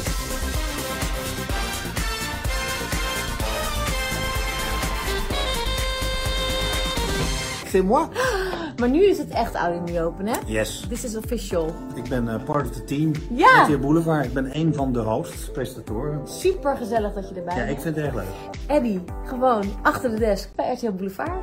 C'est moi. Maar nu is het echt out in the open, hè? Yes. This is official. Ik ben uh, part of the team. Ja. R T L Boulevard. Ik ben een van de hosts, presentatoren. Super gezellig dat je erbij bent. Ja, ik vind het erg leuk. Eddie, gewoon achter de desk bij R T L Boulevard.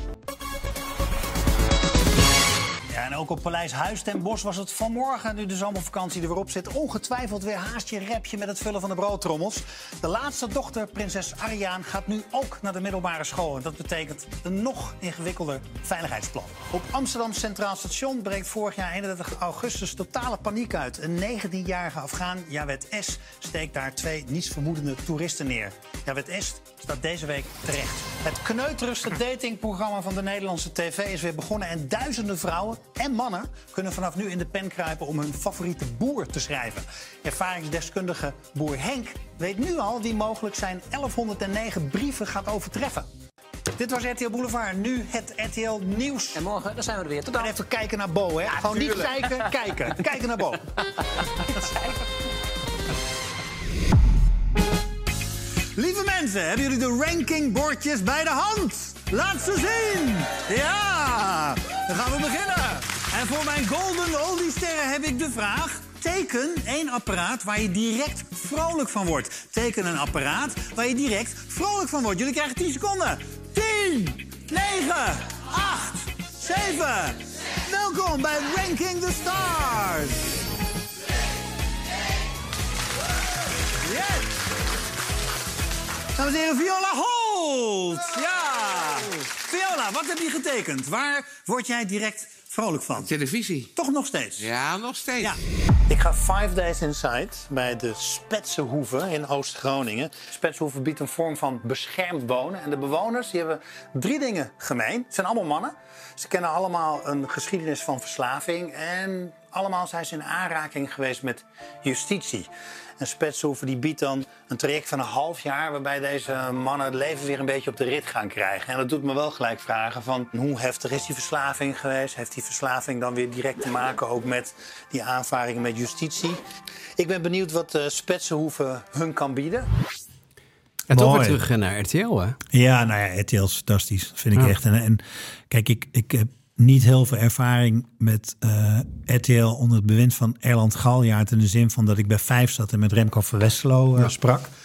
Ja, en ook op Paleis Huis ten Bosch was het vanmorgen, nu de zomervakantie er weer op zit, ongetwijfeld weer haast je repje met het vullen van de broodtrommels. De laatste dochter, prinses Ariaan, gaat nu ook naar de middelbare school. En dat betekent een nog ingewikkelder veiligheidsplan. Op Amsterdam Centraal Station breekt vorig jaar eenendertig augustus totale paniek uit. Een negentienjarige Afghaan, Jawed S, steekt daar twee nietsvermoedende toeristen neer. Jawed S staat deze week terecht. Het kneuterigste datingprogramma van de Nederlandse tv is weer begonnen en duizenden vrouwen en mannen kunnen vanaf nu in de pen kruipen om hun favoriete boer te schrijven. Ervaringsdeskundige boer Henk weet nu al wie mogelijk zijn elfhonderdnegen brieven gaat overtreffen. Dit was R T L Boulevard, nu het R T L Nieuws. En morgen, dan zijn we er weer. Tot dan. En even kijken naar Bo, hè? Ja, gewoon niet kijken, kijken. Kijken naar Bo. Lieve mensen, hebben jullie de rankingbordjes bij de hand? Laat ze zien! Ja, dan gaan we beginnen. En voor mijn Golden Oldie sterren heb ik de vraag: teken één apparaat waar je direct vrolijk van wordt. Teken een apparaat waar je direct vrolijk van wordt. Jullie krijgen tien seconden. tien, negen, acht, zeven. Welkom bij Ranking the Stars. Yes. Dames en heren, Viola Holt. Ja. Viola, wat heb je getekend? Waar word jij direct vrolijk van? Televisie. Toch nog steeds? Ja, nog steeds. Ja. Ik ga Five Days Inside bij de Spetsenhoeve in Oost-Groningen. Spetsenhoeve biedt een vorm van beschermd wonen. En de bewoners die hebben drie dingen gemeen. Het zijn allemaal mannen. Ze kennen allemaal een geschiedenis van verslaving. En allemaal zijn ze in aanraking geweest met justitie. En Spetsenhoeve die biedt dan een traject van een half jaar waarbij deze mannen het leven weer een beetje op de rit gaan krijgen. En dat doet me wel gelijk vragen van hoe heftig is die verslaving geweest? Heeft die verslaving dan weer direct te maken ook met die aanvaring met justitie? Ik ben benieuwd wat uh, Spetsenhoeve hun kan bieden. En toch weer terug naar R T L, hè? Ja, nou ja, R T L is fantastisch, vind ik ja. echt. En, en kijk, ik, ik heb niet heel veel ervaring met uh, R T L onder het bewind van Erland Galjaard, in de zin van dat ik bij Vijf zat en met Remco van Westerlo uh, ja. sprak.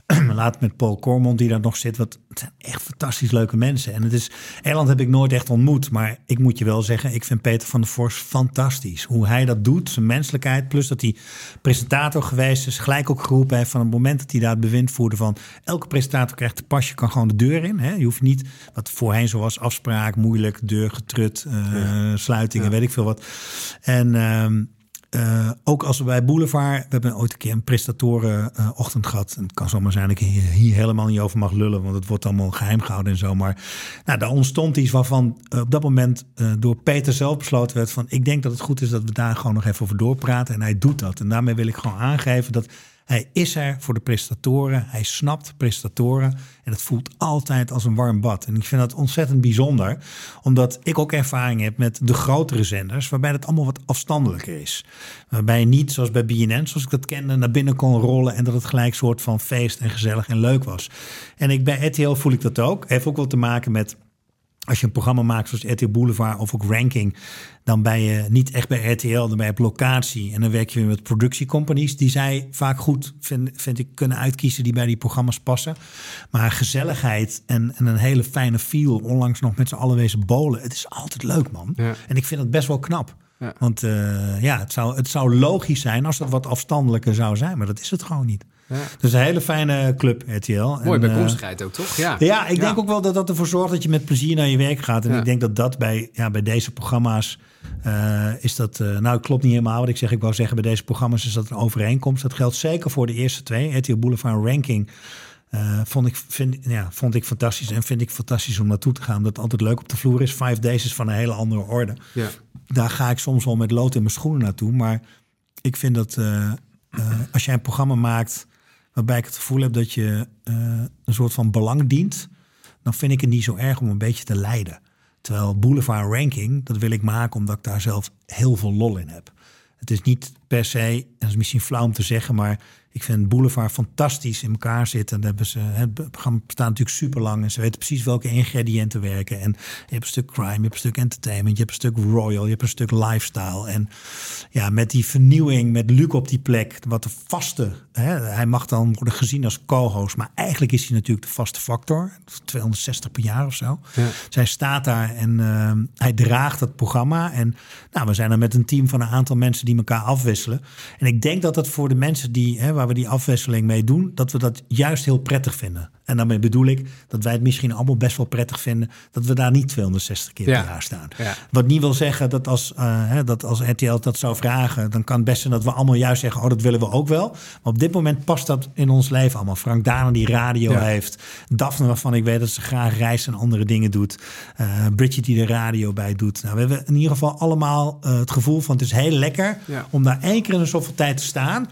Laat met Paul Cormond die daar nog zit. Wat, het zijn echt fantastisch leuke mensen. En het is, Erland heb ik nooit echt ontmoet. Maar ik moet je wel zeggen, ik vind Peter van der Vorst fantastisch. Hoe hij dat doet, zijn menselijkheid. Plus dat hij presentator geweest is. Gelijk ook geroepen heeft van het moment dat hij daar het bewind voerde van elke presentator krijgt een pasje, kan gewoon de deur in. Hè? Je hoeft niet, wat voorheen zo was, afspraak, moeilijk, deur getrut, uh, ja. sluitingen, ja. weet ik veel wat. En um, Uh, ook als we bij Boulevard, we hebben ooit een keer een presentatorenochtend uh, gehad. En het kan zomaar zijn dat ik hier, hier helemaal niet over mag lullen, want het wordt allemaal geheim gehouden en zo. Maar nou, daar ontstond iets waarvan uh, op dat moment uh, door Peter zelf besloten werd van, ik denk dat het goed is dat we daar gewoon nog even over doorpraten. En hij doet dat. En daarmee wil ik gewoon aangeven dat hij is er voor de presentatoren. Hij snapt presentatoren. En het voelt altijd als een warm bad. En ik vind dat ontzettend bijzonder. Omdat ik ook ervaring heb met de grotere zenders. Waarbij het allemaal wat afstandelijker is. Waarbij je niet, zoals bij B N N, zoals ik dat kende, naar binnen kon rollen. En dat het gelijk soort van feest en gezellig en leuk was. En ik, bij R T L voel ik dat ook. Heeft ook wel te maken met, als je een programma maakt zoals R T L Boulevard of ook Ranking, dan ben je niet echt bij R T L, dan ben je op locatie. En dan werk je weer met productiecompanies die zij vaak goed, vind, vind ik, kunnen uitkiezen die bij die programma's passen. Maar gezelligheid en, en een hele fijne feel, onlangs nog met z'n allen wezen bolen. Het is altijd leuk, man. Ja. En ik vind het best wel knap. Ja. Want uh, ja, het zou, het zou logisch zijn als het wat afstandelijker zou zijn. Maar dat is het gewoon niet. Ja. Dus een hele fijne club, R T L. Mooi bijkomstigheid uh, ook, toch? Ja, ja ik denk ja. ook wel dat dat ervoor zorgt dat je met plezier naar je werk gaat. En ja. ik denk dat dat bij, ja, bij deze programma's uh, is dat... Uh, nou, het klopt niet helemaal wat ik zeg. Ik wou zeggen, bij deze programma's is dat een overeenkomst. Dat geldt zeker voor de eerste twee. R T L Boulevard Ranking uh, vond, ik, vind, ja, vond ik fantastisch. En vind ik fantastisch om naartoe te gaan. Dat het altijd leuk op de vloer is. Five Days is van een hele andere orde. Ja. Daar ga ik soms wel met lood in mijn schoenen naartoe. Maar ik vind dat uh, uh, als jij een programma maakt waarbij ik het gevoel heb dat je uh, een soort van belang dient, dan vind ik het niet zo erg om een beetje te leiden. Terwijl Boulevard Ranking, dat wil ik maken omdat ik daar zelf heel veel lol in heb. Het is niet per se, en dat is misschien flauw om te zeggen, maar ik vind Boulevard fantastisch in elkaar zitten. Dan hebben ze, het programma bestaat natuurlijk super lang en ze weten precies welke ingrediënten werken. En je hebt een stuk crime, je hebt een stuk entertainment, je hebt een stuk royal, je hebt een stuk lifestyle. En ja, met die vernieuwing, met Luc op die plek, wat de vaste, hè, hij mag dan worden gezien als co-host, maar eigenlijk is hij natuurlijk de vaste factor. tweehonderdzestig per jaar of zo. Ja. Zij staat daar en uh, hij draagt het programma. En nou, we zijn er met een team van een aantal mensen die elkaar afwisselen. En ik denk dat dat voor de mensen die, hè, waar we die afwisseling mee doen, dat we dat juist heel prettig vinden. En daarmee bedoel ik dat wij het misschien allemaal best wel prettig vinden dat we daar niet tweehonderdzestig keer ja. per jaar staan. Ja. Wat niet wil zeggen dat als, uh, hè, dat als R T L dat zou vragen, dan kan het best zijn dat we allemaal juist zeggen, oh, dat willen we ook wel. Maar op dit moment past dat in ons leven allemaal. Frank Dana die radio ja. heeft. Daphne, waarvan ik weet dat ze graag reist en andere dingen doet. Uh, Bridget die de radio bij doet. Nou, we hebben in ieder geval allemaal uh, het gevoel van het is heel lekker ja. om daar één keer in de zoveel tijd te staan.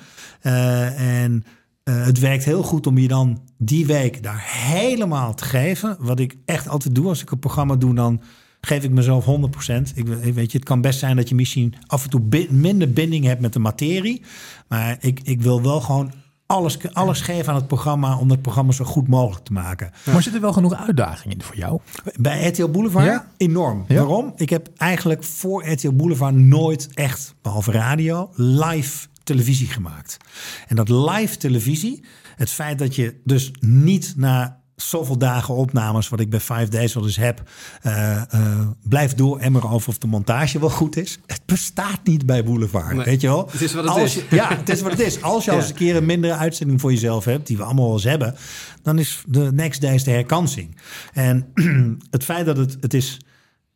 Uh, en uh, het werkt heel goed om je dan die week daar helemaal te geven. Wat ik echt altijd doe als ik een programma doe, dan geef ik mezelf honderd procent. Ik, weet je, het kan best zijn dat je misschien af en toe bi- minder binding hebt met de materie. Maar ik, ik wil wel gewoon alles, alles geven aan het programma om het programma zo goed mogelijk te maken. Ja. Maar zitten er wel genoeg uitdagingen in voor jou? Bij R T L Boulevard? Ja? Enorm. Ja? Waarom? Ik heb eigenlijk voor R T L Boulevard nooit echt, behalve radio, live televisie gemaakt. En dat live televisie, het feit dat je dus niet na zoveel dagen opnames, wat ik bij Five Days wel eens heb, uh, uh, blijf dooremmeren over of de montage wel goed is. Het bestaat niet bij Boulevard, nee, weet je wel? Het is wat het Als is. Je, ja, het is wat het is. Als je ja. als een keer een mindere uitzending voor jezelf hebt, die we allemaal wel eens hebben, dan is de next day is de herkansing. En het feit dat het, het is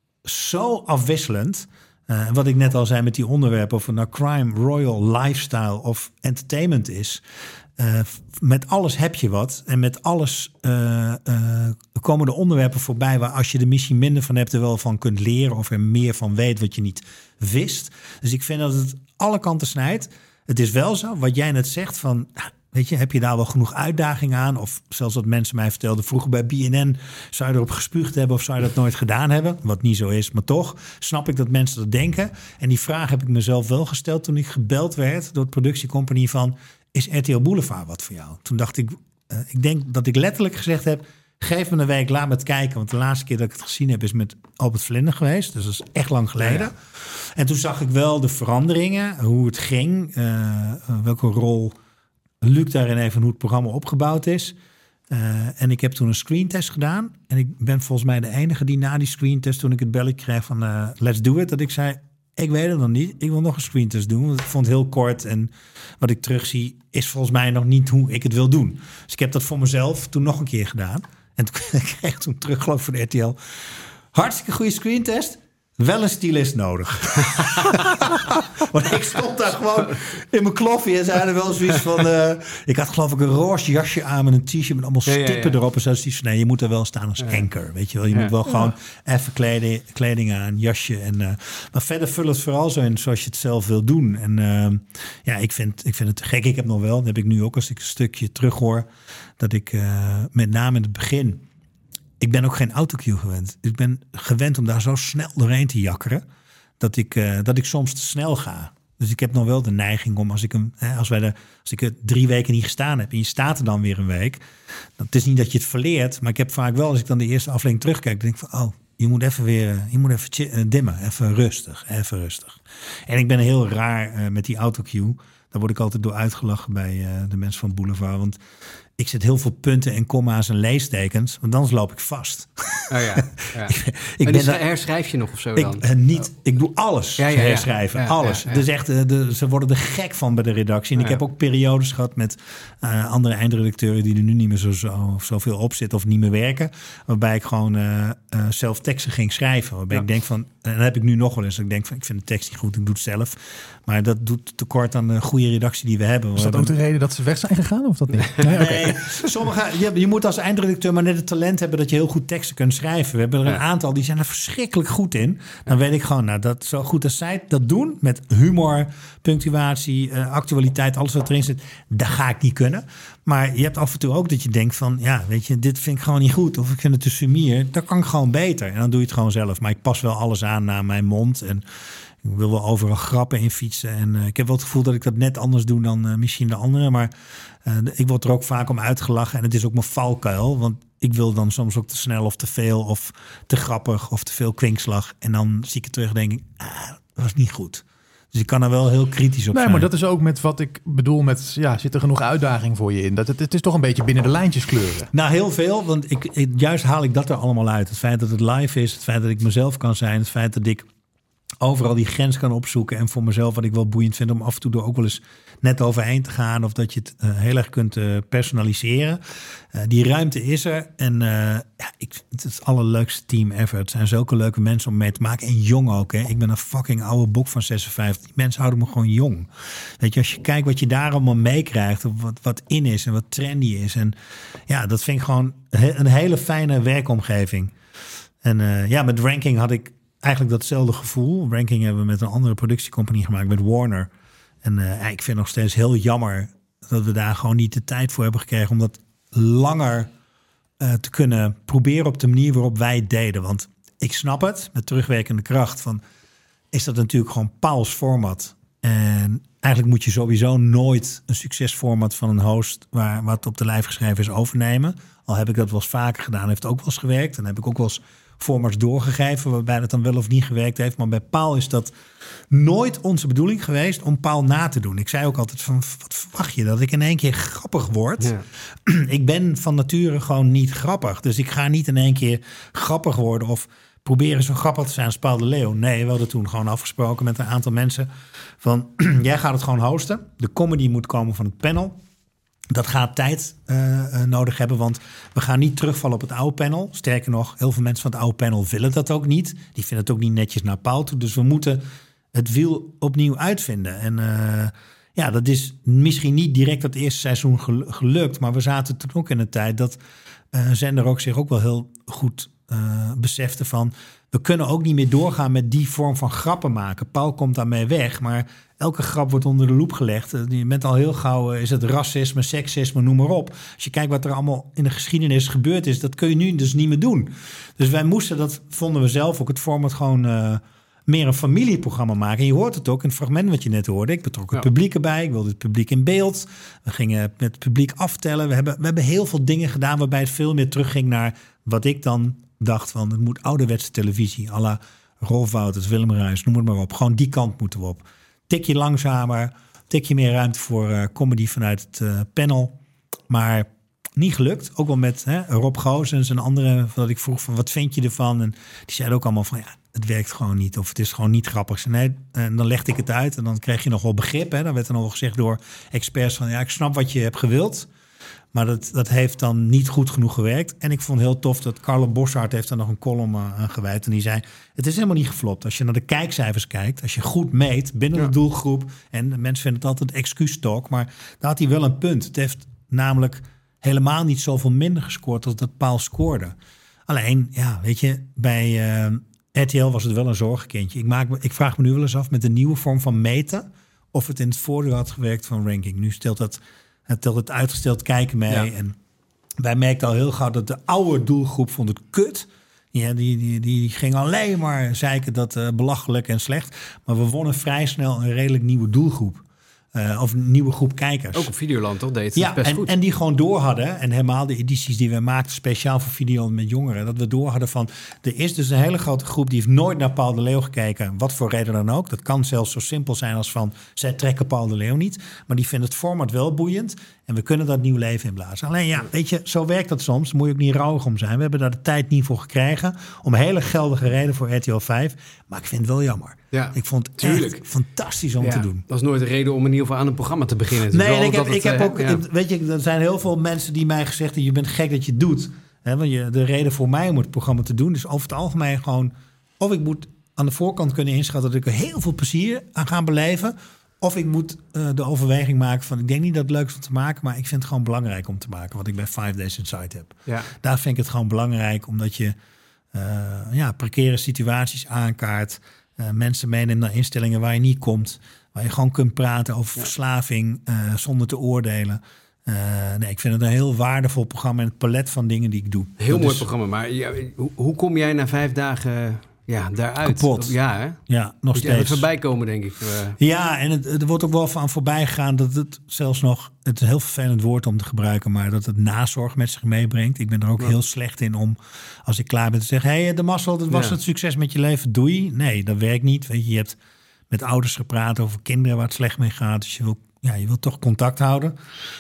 zo afwisselend. Uh, wat ik net al zei met die onderwerpen, of het nou crime, royal, lifestyle of entertainment is. Uh, met alles heb je wat. En met alles uh, uh, komen de onderwerpen voorbij waar als je er misschien minder van hebt, er wel van kunt leren of er meer van weet wat je niet wist. Dus ik vind dat het alle kanten snijdt. Het is wel zo, wat jij net zegt van, weet je, heb je daar wel genoeg uitdaging aan? Of zelfs wat mensen mij vertelden vroeger bij B N N, zou je erop gespuugd hebben of zou je dat nooit gedaan hebben? Wat niet zo is, maar toch snap ik dat mensen dat denken. En die vraag heb ik mezelf wel gesteld toen ik gebeld werd door het productiecompagnie van, is R T L Boulevard wat voor jou? Toen dacht ik, uh, ik denk dat ik letterlijk gezegd heb, geef me een week, laat me het kijken. Want de laatste keer dat ik het gezien heb is met Albert Vlinder geweest. Dus dat is echt lang geleden. Ja, ja. En toen zag ik wel de veranderingen, hoe het ging, uh, welke rol Luc daarin even hoe het programma opgebouwd is. Uh, en ik heb toen een screentest gedaan. En ik ben volgens mij de enige die na die screentest, toen ik het belletje kreeg van uh, let's do it, dat ik zei, ik weet het nog niet. Ik wil nog een screentest doen, want ik vond het heel kort. En wat ik terugzie is volgens mij nog niet hoe ik het wil doen. Dus ik heb dat voor mezelf toen nog een keer gedaan. En toen kreeg ik toen terug, geloof ik, voor de R T L. Hartstikke goede screentest. Wel een stylist nodig. Want ik stond daar gewoon in mijn kloffie en zei er wel zoiets van... Uh, ik had geloof ik een roze jasje aan met een t-shirt met allemaal stippen ja, ja, ja. erop. En zo is van, nee, je moet er wel staan als ja. anker. Weet je wel, je ja. moet wel gewoon ja. even kleding, kleding aan, jasje. En, uh, maar verder vul het vooral zo in zoals je het zelf wil doen. En uh, ja, ik vind, ik vind het te gek. Ik heb nog wel, dat heb ik nu ook als ik een stukje terug hoor... dat ik uh, met name in het begin... Ik ben ook geen autocue gewend. Ik ben gewend om daar zo snel doorheen te jakkeren... dat ik, uh, dat ik soms te snel ga. Dus ik heb nog wel de neiging om... als ik, hem, hè, als wij de, als ik er drie weken niet gestaan heb... en je staat er dan weer een week... het is niet dat je het verleert... maar ik heb vaak wel, als ik dan de eerste aflevering terugkijk... denk ik van, oh, je moet even weer... je moet even dimmen, even rustig, even rustig. En ik ben heel raar uh, met die autocue. Daar word ik altijd door uitgelachen bij uh, de mensen van Boulevard... want ik zet heel veel punten en komma's en leestekens, want anders loop ik vast. Oh ja, ja. ik ik ben dus daar, herschrijf je nog of zo ik, dan? Uh, niet. Ik doe alles ja, ja, ja. herschrijven, ja, alles. Ja, ja. Dus echt, uh, de, ze worden er gek van bij de redactie. En ja. ik heb ook periodes gehad met uh, andere eindredacteuren die er nu niet meer zo, zo, zoveel op zitten of niet meer werken, waarbij ik gewoon uh, uh, zelf teksten ging schrijven. Waarbij ja. ik denk van, en dat heb ik nu nog wel eens, dat ik denk van, ik vind de tekst niet goed, ik doe het zelf. Maar dat doet tekort aan de goede redactie die we hebben. Is dat ook de reden dat ze weg zijn gegaan of dat niet? Nee, okay. nee sommige, je, je moet als eindredacteur maar net het talent hebben dat je heel goed teksten kunt schrijven. We hebben er een ja. aantal, die zijn er verschrikkelijk goed in. Dan weet ik gewoon, nou, dat zo goed als zij dat doen, met humor, punctuatie, uh, actualiteit, alles wat erin zit, dat ga ik niet kunnen. Maar je hebt af en toe ook dat je denkt van, ja, weet je, dit vind ik gewoon niet goed. Of ik vind het te sumier. Dat kan ik gewoon beter. En dan doe je het gewoon zelf. Maar ik pas wel alles aan naar mijn mond en ik wil wel overal grappen in fietsen. En uh, ik heb wel het gevoel dat ik dat net anders doe dan uh, misschien de anderen. Maar uh, ik word er ook vaak om uitgelachen. En het is ook mijn valkuil. Want ik wil dan soms ook te snel of te veel of te grappig of te veel kwinkslag. En dan zie ik het terug en denk ik, ah, dat was niet goed. Dus ik kan er wel heel kritisch op nee, zijn. Maar dat is ook met wat ik bedoel met, ja, zit er genoeg uitdaging voor je in? Dat het, het is toch een beetje binnen de lijntjes kleuren. Nou, heel veel, want ik, ik, juist haal ik dat er allemaal uit. Het feit dat het live is, het feit dat ik mezelf kan zijn, het feit dat ik overal die grens kan opzoeken en voor mezelf wat ik wel boeiend vind om af en toe er ook wel eens net overheen te gaan of dat je het uh, heel erg kunt uh, personaliseren. Uh, die ruimte is er en uh, ja, ik, het is het allerleukste team ever. Het zijn zulke leuke mensen om mee te maken en jong ook. Hè. Ik ben een fucking oude bok van zesenvijftig. Die mensen houden me gewoon jong. Weet je, als je kijkt wat je daar allemaal meekrijgt, wat, wat in is en wat trendy is. En ja, dat vind ik gewoon een hele fijne werkomgeving. En uh, ja, met Ranking had ik eigenlijk datzelfde gevoel. Ranking hebben we met een andere productiecompagnie gemaakt, met Warner. En uh, ik vind het nog steeds heel jammer dat we daar gewoon niet de tijd voor hebben gekregen om dat langer uh, te kunnen proberen op de manier waarop wij het deden. Want ik snap het, met terugwerkende kracht, van is dat natuurlijk gewoon Pauls format. En eigenlijk moet je sowieso nooit een succesformat van een host waar wat op de lijf geschreven is overnemen. Al heb ik dat wel eens vaker gedaan, heeft het ook wel eens gewerkt. Dan heb ik ook wel eens formats doorgegeven waarbij het dan wel of niet gewerkt heeft. Maar bij Paul is dat nooit onze bedoeling geweest om Paul na te doen. Ik zei ook altijd van, wat verwacht je? Dat ik in één keer grappig word? Ja. Ik ben van nature gewoon niet grappig. Dus ik ga niet in één keer grappig worden of proberen zo grappig te zijn als Paul de Leeuw. Nee, we hadden toen gewoon afgesproken met een aantal mensen van, jij gaat het gewoon hosten. De comedy moet komen van het panel. Dat gaat tijd uh, nodig hebben, want we gaan niet terugvallen op het oude panel. Sterker nog, heel veel mensen van het oude panel willen dat ook niet. Die vinden het ook niet netjes naar Paul toe. Dus we moeten het wiel opnieuw uitvinden. En uh, ja, dat is misschien niet direct het eerste seizoen gelukt. Maar we zaten toen ook in een tijd dat uh, zender ook zich ook wel heel goed uh, besefte van, we kunnen ook niet meer doorgaan met die vorm van grappen maken. Paul komt daarmee weg, maar elke grap wordt onder de loep gelegd. Je bent al heel gauw, is het racisme, seksisme, noem maar op. Als je kijkt wat er allemaal in de geschiedenis gebeurd is, dat kun je nu dus niet meer doen. Dus wij moesten, dat vonden we zelf ook, het format gewoon uh, meer een familieprogramma maken. En je hoort het ook in het fragment wat je net hoorde. Ik betrok het ja. publiek erbij, ik wilde het publiek in beeld. We gingen met het publiek aftellen. We hebben, we hebben heel veel dingen gedaan waarbij het veel meer terugging naar wat ik dan dacht van, het moet ouderwetse televisie, à la Rolf Wouters, Willem Ruijs, noem het maar op. Gewoon die kant moeten we op. Tikje langzamer, tikje meer ruimte voor uh, comedy vanuit het uh, panel. Maar niet gelukt. Ook wel met hè, Rob Goossens en anderen. Dat ik vroeg van wat vind je ervan? En die zeiden ook allemaal van ja, het werkt gewoon niet. Of het is gewoon niet grappig. Nee, en dan legde ik het uit en dan kreeg je nog wel begrip. Hè. Dan werd er nog wel gezegd door experts van ja, ik snap wat je hebt gewild. Maar dat, dat heeft dan niet goed genoeg gewerkt. En ik vond heel tof dat Carlo Boszhard heeft daar nog een column aan gewijd. En die zei, het is helemaal niet geflopt. Als je naar de kijkcijfers kijkt, als je goed meet binnen ja. de doelgroep. En mensen vinden het altijd excuustalk. Maar daar had hij wel een punt. Het heeft namelijk helemaal niet zoveel minder gescoord als dat Paul scoorde. Alleen, ja, weet je, bij uh, R T L was het wel een zorgenkindje. Ik, maak me, ik vraag me nu wel eens af met de nieuwe vorm van meten of het in het voordeel had gewerkt van ranking. Nu stelt dat het telt het uitgesteld kijken mee. Ja. En wij merkten al heel gauw dat de oude doelgroep vond het kut. Ja, die, die, die ging alleen maar zeiken dat uh, belachelijk en slecht. Maar we wonnen vrij snel een redelijk nieuwe doelgroep. Uh, of een nieuwe groep kijkers. Ook op Videoland, toch? Deed het ja, best en, goed. En die gewoon door hadden. En helemaal de edities die we maakten speciaal voor Videoland met jongeren. Dat we door hadden van, er is dus een hele grote groep die heeft nooit naar Paul de Leeuw gekeken. Wat voor reden dan ook. Dat kan zelfs zo simpel zijn als van, zij trekken Paul de Leeuw niet. Maar die vinden het format wel boeiend. En we kunnen dat nieuw leven inblazen. Alleen ja, weet je, zo werkt dat soms. Daar moet je ook niet rouwig om zijn. We hebben daar de tijd niet voor gekregen. Om een hele geldige reden voor R T L vijf. Maar ik vind het wel jammer. Ja, ik vond het tuurlijk. echt fantastisch om ja, te doen. Dat is nooit een reden om in ieder geval aan een programma te beginnen. Nee, en ik heb, het, ik heb ook, ja. weet je, er zijn heel veel mensen die mij gezegd hebben, je bent gek dat je het doet. He, want je, de reden voor mij om het programma te doen is over het algemeen gewoon, of ik moet aan de voorkant kunnen inschatten dat ik er heel veel plezier aan ga beleven. Of ik moet uh, de overweging maken van, ik denk niet dat het leuk is om te maken, maar ik vind het gewoon belangrijk om te maken, wat ik bij Five Days Inside heb. Ja. Daar vind ik het gewoon belangrijk, omdat je uh, ja, precaire situaties aankaart, uh, mensen meeneemt naar instellingen waar je niet komt, waar je gewoon kunt praten over ja. verslaving uh, zonder te oordelen. Uh, nee, ik vind het een heel waardevol programma en het palet van dingen die ik doe. Heel dat mooi is, programma, maar ja, hoe, hoe kom jij na vijf dagen ja, daaruit? Kapot. Ja, hè? Ja, nog Moet steeds. Moet voorbij komen, denk ik. Uh. Ja, en het, er wordt ook wel van voorbij gegaan dat het zelfs nog, het is een heel vervelend woord om te gebruiken, maar dat het nazorg met zich meebrengt. Ik ben er ook ja. heel slecht in om, als ik klaar ben, te zeggen, hé, hey, de Marcel, dat was ja. het succes met je leven, doei. Nee, dat werkt niet. Weet je, je hebt met ouders gepraat over kinderen waar het slecht mee gaat. Dus je wil, ja, je wil toch contact houden.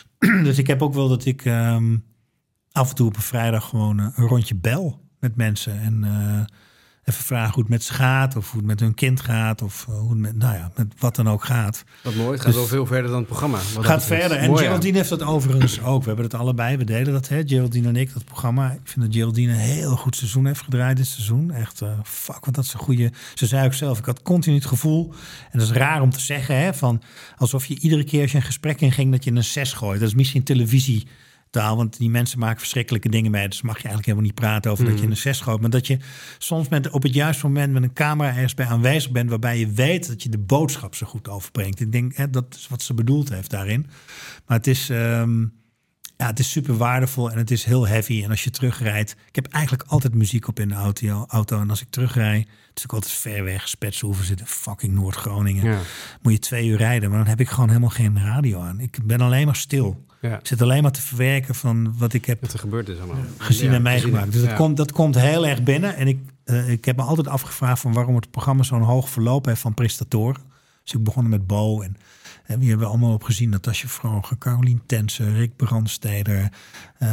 Dus ik heb ook wel dat ik um, af en toe op een vrijdag gewoon uh, een rondje bel met mensen. En uh, even vragen hoe het met ze gaat. Of hoe het met hun kind gaat. Of uh, hoe het met, nou ja, met wat dan ook gaat. Wat mooi. Het gaat dus, wel veel verder dan het programma. Het gaat verder. En mooi, Geraldine ja. heeft dat overigens ook. We hebben het allebei. We delen dat, hè? Geraldine en ik, dat programma. Ik vind dat Geraldine een heel goed seizoen heeft gedraaid dit seizoen. Echt, uh, fuck, wat dat is een goede. Ze zei ook zelf, ik had continu het gevoel, en dat is raar om te zeggen, hè, van alsof je iedere keer als je een gesprek inging, dat je een zes gooit. Dat is misschien televisie. Want die mensen maken verschrikkelijke dingen mee. Dus mag je eigenlijk helemaal niet praten over mm. dat je een zes gooit. Maar dat je soms met, op het juiste moment met een camera ergens bij aanwezig bent, waarbij je weet dat je de boodschap zo goed overbrengt. Ik denk, hè, dat is wat ze bedoeld heeft daarin. Maar het is, um, ja, het is super waardevol en het is heel heavy. En als je terugrijdt, ik heb eigenlijk altijd muziek op in de auto. auto en als ik terugrij, het is ook altijd ver weg. Spetshoeven zit in fucking Noord-Groningen. Ja. Moet je twee uur rijden, maar dan heb ik gewoon helemaal geen radio aan. Ik ben alleen maar stil. Ja. Ik zit alleen maar te verwerken van wat ik heb wat er gebeurd is allemaal. gezien ja, en meegemaakt. Dus dat, ja. komt, dat komt heel erg binnen. En ik, uh, ik heb me altijd afgevraagd van waarom het programma zo'n hoog verloop heeft van presentatoren. Dus ik begon met Bo en, en die hebben we allemaal op gezien. Natasja Vroger, Carolien Tensen, Rick Brandsteder. Uh,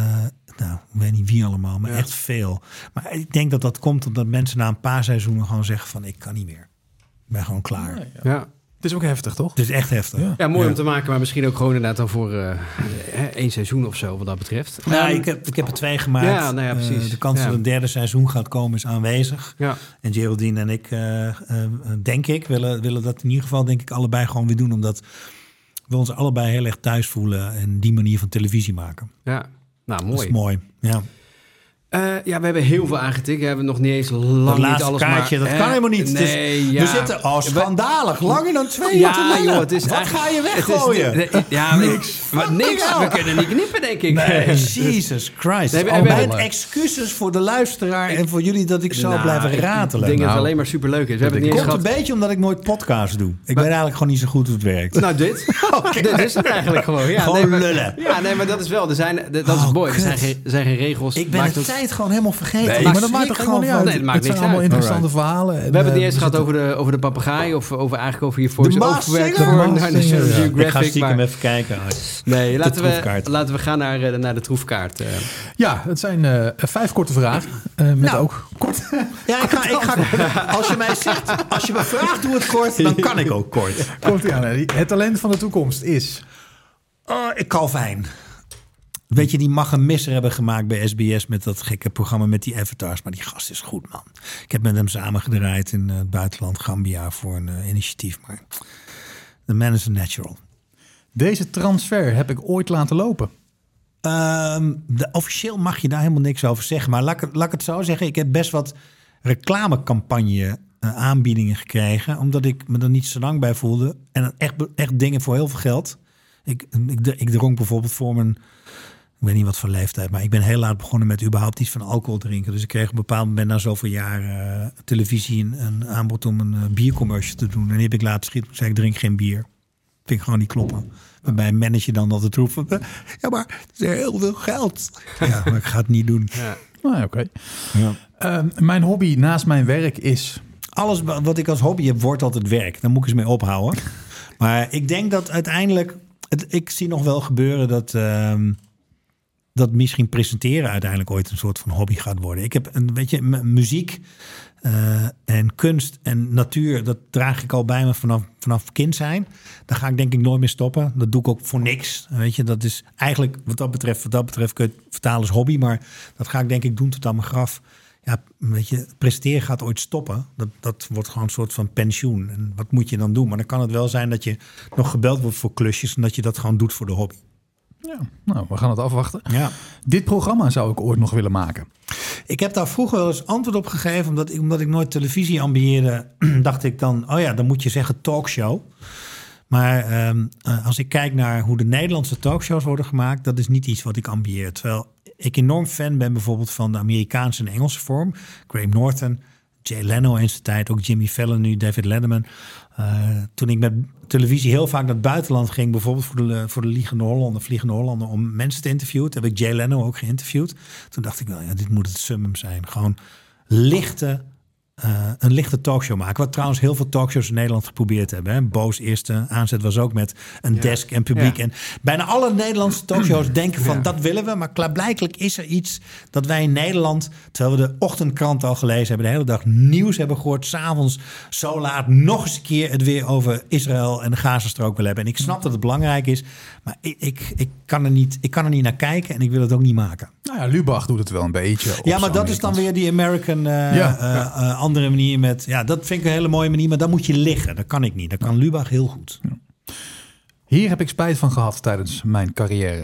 nou, ik weet niet wie allemaal, maar ja. echt veel. Maar ik denk dat dat komt omdat mensen na een paar seizoenen gewoon zeggen van ik kan niet meer. Ik ben gewoon klaar. Ja, ja. ja. Het is ook heftig, toch? Het is echt heftig. Ja, ja mooi ja. om te maken, maar misschien ook gewoon inderdaad dan voor uh, één seizoen of zo, wat dat betreft. Nou, um, ik, heb, ik heb er twee gemaakt. Ja, nou ja, precies. Uh, de kans ja. dat een derde seizoen gaat komen is aanwezig. Ja. En Geraldine en ik, uh, uh, denk ik, willen, willen dat in ieder geval denk ik allebei gewoon weer doen. Omdat we ons allebei heel erg thuis voelen en die manier van televisie maken. Ja, nou mooi. Dat is mooi, ja. Uh, ja, we hebben heel veel aangetikt. We hebben nog niet eens lang dat niet alles kaartje, maar... dat kan helemaal niet. Nee, dus, ja. We zitten, oh schandalig, langer dan twee ja, te joh, het is Wat eigenlijk, ga je weggooien? Het is, nee, ja, niks. Maar niks, we kunnen niet knippen, denk ik. Nee, Jesus Christ. Nee, oh, mijn excuses voor de luisteraar en voor jullie dat ik zo nou, blijven ratelen. Ik denk nou, dat het alleen maar superleuk is. We het komt gehad... een beetje omdat ik nooit podcasts doe. Ik maar, weet eigenlijk gewoon niet zo goed hoe het werkt. Nou, dit. Okay. Dit is het eigenlijk gewoon. Ja, gewoon nee, maar, lullen. Ja, nee, maar dat is wel. Er zijn, dat is oh, mooi. Er zijn, geen, er zijn geen regels. Ik ben het tijd gewoon helemaal vergeten. Nee, Maar maar dat maakt toch gewoon helemaal niet uit. Nee, dat maakt het zijn niks allemaal uit. interessante verhalen. En, We hebben het uh, niet eens we gehad zitten- over de, over de papegaai of over eigenlijk over je voice Masked overwerk Singer? voor De naar Masked National Singer, ja. Ik ga Geographic. stiekem Maar, even kijken. nee, laten we, troefkaart. laten we gaan naar, eh, naar de troefkaart. eh. Ja, het zijn uh, vijf korte vragen. Uh, met Nou. ook kort. Ja, ik ga, ik ga, als je mij zegt, als je me vraagt, doe het kort, dan kan ik ook kort. Komt ie aan, Eddie. Het talent van de toekomst is... Oh, ik Calvijn. Weet je, die mag een misser hebben gemaakt bij S B S met dat gekke programma met die avatars. Maar die gast is goed, man. Ik heb met hem samen gedraaid in het buitenland, Gambia, voor een uh, initiatief. Maar the man is a natural. Deze transfer heb ik ooit laten lopen. Um, de, officieel mag je daar helemaal niks over zeggen. Maar laat ik, het- laat ik het zo zeggen. Ik heb best wat reclamecampagne uh, aanbiedingen gekregen. Omdat ik me er niet zo lang bij voelde. En echt, echt dingen voor heel veel geld. Ik, ik, ik dronk bijvoorbeeld voor mijn... Ik weet niet wat voor leeftijd. Maar ik ben heel laat begonnen met überhaupt iets van alcohol drinken. Dus ik kreeg op een bepaald moment na zoveel jaar uh, televisie een, een aanbod om een uh, biercommercial te doen. En die heb ik laten schieten. Ik zei, ik drink geen bier. Vind ik gewoon niet kloppen. Waarbij een manager dan altijd roept van, ja, maar het is heel veel geld. Ja, maar ik ga het niet doen. Ja. Nou, ja, oké. Ja. Uh, mijn hobby naast mijn werk is... Alles wat ik als hobby heb, wordt altijd werk. Daar moet ik eens mee ophouden. Maar ik denk dat uiteindelijk... Het, ik zie nog wel gebeuren dat... Um, dat misschien presenteren uiteindelijk ooit een soort van hobby gaat worden. Ik heb een beetje m- muziek uh, en kunst en natuur, dat draag ik al bij me vanaf, vanaf kind zijn. Daar ga ik denk ik nooit meer stoppen. Dat doe ik ook voor niks. Weet je, dat is eigenlijk wat dat betreft, wat dat betreft kun je het vertalen als hobby, maar dat ga ik denk ik doen tot aan mijn graf. Ja, weet je, presenteren gaat ooit stoppen. Dat, dat wordt gewoon een soort van pensioen. En wat moet je dan doen? Maar dan kan het wel zijn dat je nog gebeld wordt voor klusjes en dat je dat gewoon doet voor de hobby. Ja, nou, we gaan het afwachten. Ja. Dit programma zou ik ooit nog willen maken. Ik heb daar vroeger wel eens antwoord op gegeven. Omdat ik, omdat ik nooit televisie ambieerde, dacht ik dan... oh ja, dan moet je zeggen talkshow. Maar um, uh, als ik kijk naar hoe de Nederlandse talkshows worden gemaakt... dat is niet iets wat ik ambieer. Terwijl ik enorm fan ben bijvoorbeeld van de Amerikaanse en Engelse vorm. Graham Norton, Jay Leno in zijn tijd, ook Jimmy Fallon nu, David Letterman. Uh, toen ik met televisie heel vaak naar het buitenland ging... bijvoorbeeld voor de, voor de Liegende Hollander, Vliegende Hollander... om mensen te interviewen. Toen heb ik Jay Leno ook geïnterviewd. Toen dacht ik wel, ja, dit moet het summum zijn. Gewoon lichte... Uh, een lichte talkshow maken. Wat trouwens heel veel talkshows in Nederland geprobeerd hebben. Hè. Boos eerste aanzet was ook met een ja. desk en publiek. Ja. En bijna alle Nederlandse talkshows denken van ja. dat willen we. Maar klaarblijkelijk is er iets dat wij in Nederland... terwijl we de ochtendkrant al gelezen hebben... de hele dag nieuws hebben gehoord... 's avonds zo laat nog eens een keer het weer over Israël en de Gazastrook willen hebben. En ik snap dat het belangrijk is. Maar ik, ik, ik, kan er niet, ik kan er niet naar kijken en ik wil het ook niet maken. Nou ja, Lubach doet het wel een beetje. Ja, maar dat is dan weer die American uh, ja, uh, ja. Uh, andere manier met... Ja, dat vind ik een hele mooie manier, maar dan moet je liggen. Dat kan ik niet. Dat kan Lubach heel goed. Ja. Hier heb ik spijt van gehad tijdens mijn carrière.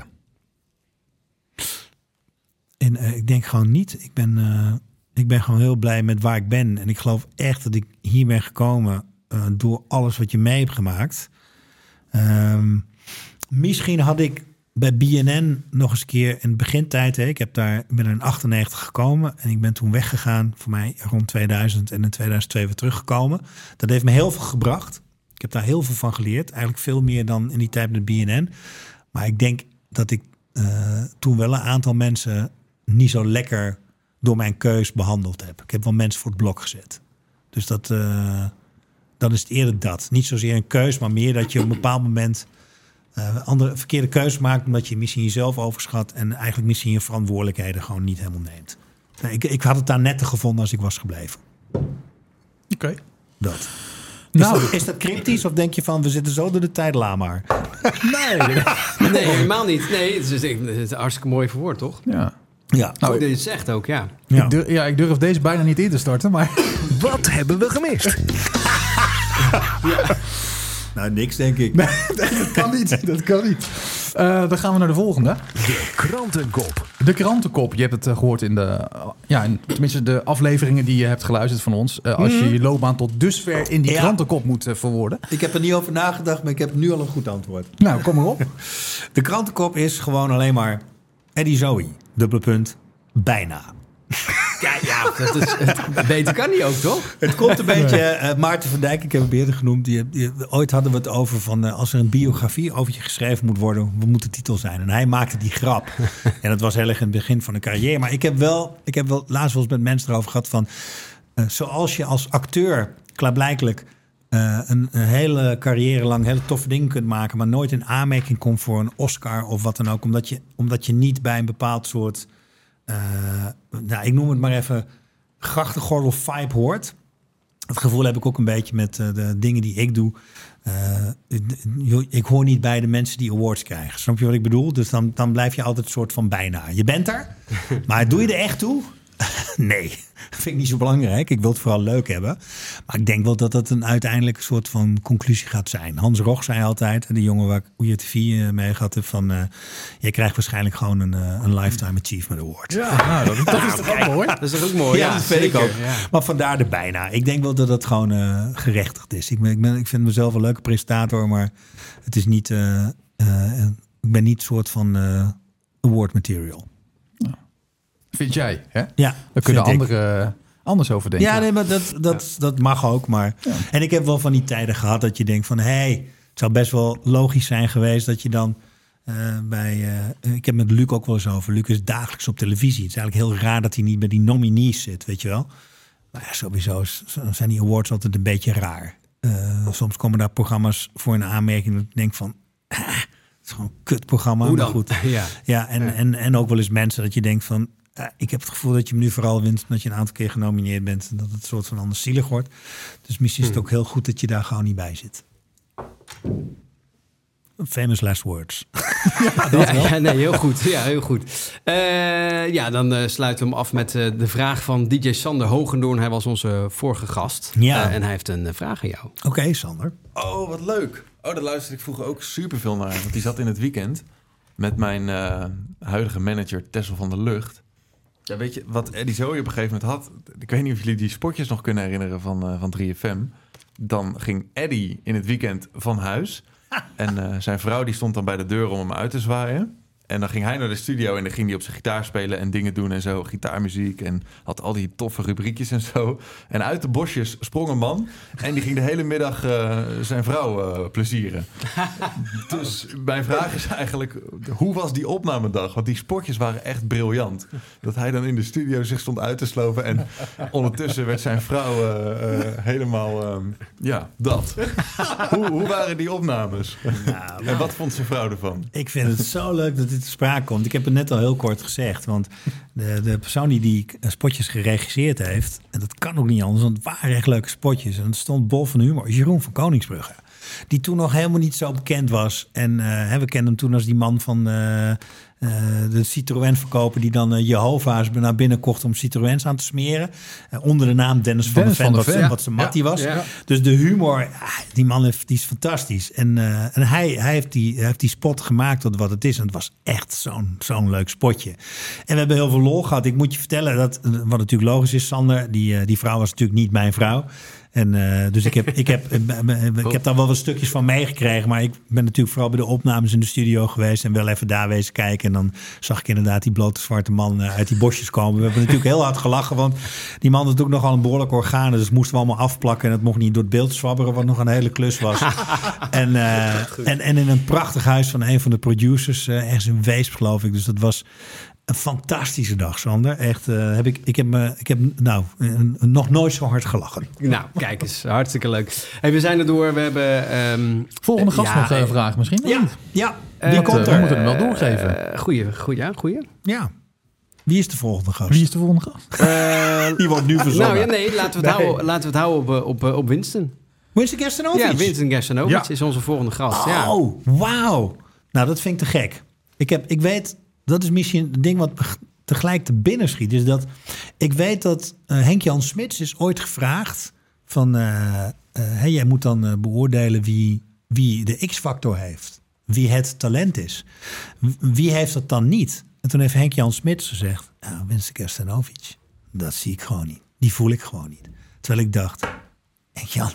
En uh, ik denk gewoon niet. Ik ben, uh, ik ben gewoon heel blij met waar ik ben. En ik geloof echt dat ik hier ben gekomen uh, door alles wat je mee hebt gemaakt. Um, misschien had ik bij B N N nog eens een keer in de begintijd... Hè, ik heb daar, ik ben er in achtennegentig gekomen... en ik ben toen weggegaan, voor mij rond tweeduizend... en in tweeduizend twee weer teruggekomen. Dat heeft me heel veel gebracht. Ik heb daar heel veel van geleerd. Eigenlijk veel meer dan in die tijd met B N N. Maar ik denk dat ik uh, toen wel een aantal mensen... niet zo lekker door mijn keus behandeld heb. Ik heb wel mensen voor het blok gezet. Dus dat, uh, dan is het eerder dat. Niet zozeer een keus, maar meer dat je op een bepaald moment... Uh, andere verkeerde keuzes maakt... omdat je misschien jezelf overschat... en eigenlijk misschien je verantwoordelijkheden gewoon niet helemaal neemt. Nou, ik, ik had het daar netter gevonden als ik was gebleven. Oké. Okay. Dat. Is, nou, dat, is dat cryptisch of denk je van... we zitten zo door de tijd, laat maar? Nee, nee, helemaal niet. Nee, het is, het is een hartstikke mooi verwoord, toch? Ja. Ja. Nou, ik, dit zegt ook, ja. Ja. Ik durf, ja, ik durf deze bijna niet in te starten, maar... Wat hebben we gemist? ja. Nou, niks denk ik. Nee, dat kan niet. Dat kan niet. Uh, dan gaan we naar de volgende. De krantenkop. De krantenkop. Je hebt het uh, gehoord in de... Uh, ja, in, tenminste de afleveringen die je hebt geluisterd van ons. Uh, als je je loopbaan tot dusver in die ja. krantenkop moet uh, verwoorden. Ik heb er niet over nagedacht, maar ik heb nu al een goed antwoord. Nou, kom maar op. De krantenkop is gewoon alleen maar... Eddie Zoe, dubbele punt, bijna. Ja, ja dat is, het, beter kan niet ook, toch? Het komt een beetje... Uh, Maarten van Dijk, ik heb hem eerder genoemd. Die, die, ooit hadden we het over van... Uh, als er een biografie over je geschreven moet worden... wat moet de titel zijn? En hij maakte die grap. En dat was heel erg in het begin van een carrière. Maar ik heb wel... Ik heb wel laatst wel eens met mensen erover gehad van... Uh, zoals je als acteur klaarblijkelijk... Uh, een, een hele carrière lang hele toffe dingen kunt maken... maar nooit in aanmerking komt voor een Oscar of wat dan ook... omdat je, omdat je niet bij een bepaald soort... Uh, nou, ik noem het maar even grachtengordel vibe hoort. Dat gevoel heb ik ook een beetje met uh, de dingen die ik doe. Uh, ik hoor niet bij de mensen die awards krijgen. Snap je wat ik bedoel? Dus dan, dan blijf je altijd een soort van bijna. Je bent er, maar doe je er echt toe? Nee, dat vind ik niet zo belangrijk. Ik wil het vooral leuk hebben. Maar ik denk wel dat dat een uiteindelijk soort van conclusie gaat zijn. Hans Rog zei altijd, de jongen waar ik U T V mee gehad heb, van uh, je krijgt waarschijnlijk gewoon een, uh, een Lifetime Achievement Award. Ja, nou, dat, dat is toch ook mooi? Dat is toch ook mooi? Ja, Ja, dat vind zeker. ik ook. Ja. Maar vandaar de bijna. Ik denk wel dat dat gewoon uh, gerechtigd is. Ik, ben, ik, ben, ik vind mezelf een leuke presentator, maar het is niet, uh, uh, ik ben niet een soort van uh, award material. Vind jij, hè? Ja, daar kunnen anderen anders over denken. Ja, nee, maar dat, dat, ja. dat mag ook. Maar... Ja. En ik heb wel van die tijden gehad dat je denkt van... hé, hey, het zou best wel logisch zijn geweest dat je dan uh, bij... Uh, ik heb met Luc ook wel eens over. Luc is dagelijks op televisie. Het is eigenlijk heel raar dat hij niet bij die nominees zit, weet je wel. Maar ja, sowieso zijn die awards altijd een beetje raar. Uh, soms komen daar programma's voor in aanmerking dat ik denk van... Ah, het is gewoon een kutprogramma. Hoe dan? Maar goed. Ja, ja, en, ja. En, en ook wel eens mensen dat je denkt van... Uh, ik heb het gevoel dat je hem nu vooral wint... omdat je een aantal keer genomineerd bent... en dat het een soort van anders zielig wordt. Dus misschien is het ook heel goed dat je daar gewoon niet bij zit. Famous last words. Ja, ja, ja, nee, heel goed. Ja, heel goed. Uh, ja, dan uh, sluiten we hem af met uh, de vraag van D J Sander Hogendoorn. Hij was onze vorige gast. Ja. Uh, en hij heeft een uh, vraag aan jou. Oké, okay, Sander. Oh, wat leuk. Oh, daar luisterde ik vroeger ook superveel naar. Want die zat in het weekend met mijn uh, huidige manager Tessel van der Lucht. Ja, weet je, wat Eddie Zoe op een gegeven moment had... Ik weet niet of jullie die spotjes nog kunnen herinneren van, uh, van drie F M. Dan ging Eddie in het weekend van huis. En uh, zijn vrouw die stond dan bij de deur om hem uit te zwaaien. En dan ging hij naar de studio en dan ging hij op zijn gitaar spelen en dingen doen en zo. Gitaarmuziek en had al die toffe rubriekjes en zo. En uit de bosjes sprong een man en die ging de hele middag uh, zijn vrouw uh, plezieren. Dus mijn vraag is eigenlijk, hoe was die opnamedag? Want die spotjes waren echt briljant. Dat hij dan in de studio zich stond uit te sloven en ondertussen werd zijn vrouw uh, uh, helemaal, uh, ja, dat. hoe, hoe waren die opnames? Nou, en wat vond zijn vrouw ervan? Ik vind het zo leuk dat dit te sprake komt. Ik heb het net al heel kort gezegd. Want de, de persoon die die spotjes geregisseerd heeft... en dat kan ook niet anders, want het waren echt leuke spotjes. En het stond bol van humor. Jeroen van Koningsbrugge. Die toen nog helemaal niet zo bekend was. En uh, we kenden hem toen als die man van... Uh, Uh, de Citroën verkoper die dan uh, Jehovah's naar binnen kocht om Citroëns aan te smeren. Uh, onder de naam Dennis, Dennis van der Ven, wat, wat zijn mattie ja, was. Ja. Dus de humor, uh, die man heeft, die is fantastisch. En, uh, en hij, hij, heeft die, hij heeft die spot gemaakt tot wat het is. En het was echt zo'n, zo'n leuk spotje. En we hebben heel veel lol gehad. Ik moet je vertellen, dat, wat natuurlijk logisch is, Sander, die, uh, die vrouw was natuurlijk niet mijn vrouw. En uh, dus ik heb, ik, heb, ik heb daar wel wat stukjes van meegekregen. Maar ik ben natuurlijk vooral bij de opnames in de studio geweest. En wel even daar wezen kijken. En dan zag ik inderdaad die blote zwarte man uh, uit die bosjes komen. We hebben natuurlijk heel hard gelachen. Want die man had ook nogal een behoorlijk orgaan. Dus moesten we allemaal afplakken. En het mocht niet door het beeld zwabberen. Wat nog een hele klus was. en, uh, en, en in een prachtig huis van een van de producers. Uh, ergens in Weesp geloof ik. Dus dat was... een fantastische dag, Sander. Echt, uh, heb ik, ik heb, uh, ik heb nou, uh, nog nooit zo hard gelachen. Nou, kijk eens. Hartstikke leuk. Hey, we zijn er door. We hebben... Um, Volgende gast ja, nog een uh, vraag misschien? Ja, ja. Die uh, komt er. We moeten hem wel doorgeven. Uh, goeie, goeie, ja, goeie. Ja. Wie is de volgende gast? Wie is de volgende gast? Uh, Die wordt nu verzonnen. Nou ja, nee, laten we het nee. houden, laten we het houden op, op, op Winston. Winston Gerstenovic? Ja, Winston Gerstenovic ja. is onze volgende gast. Oh, ja. wauw. Nou, dat vind ik te gek. Ik, heb, ik weet... Dat is misschien een ding wat tegelijk te binnen schiet. Dus dat ik weet dat uh, Henk-Jan Smits is ooit gevraagd van... Uh, uh, hey, jij moet dan uh, beoordelen wie, wie de X-factor heeft. Wie het talent is. Wie heeft dat dan niet? En toen heeft Henk-Jan Smits gezegd... Nou, Winston Gerstenovic, dat zie ik gewoon niet. Die voel ik gewoon niet. Terwijl ik dacht... Henk-Jan,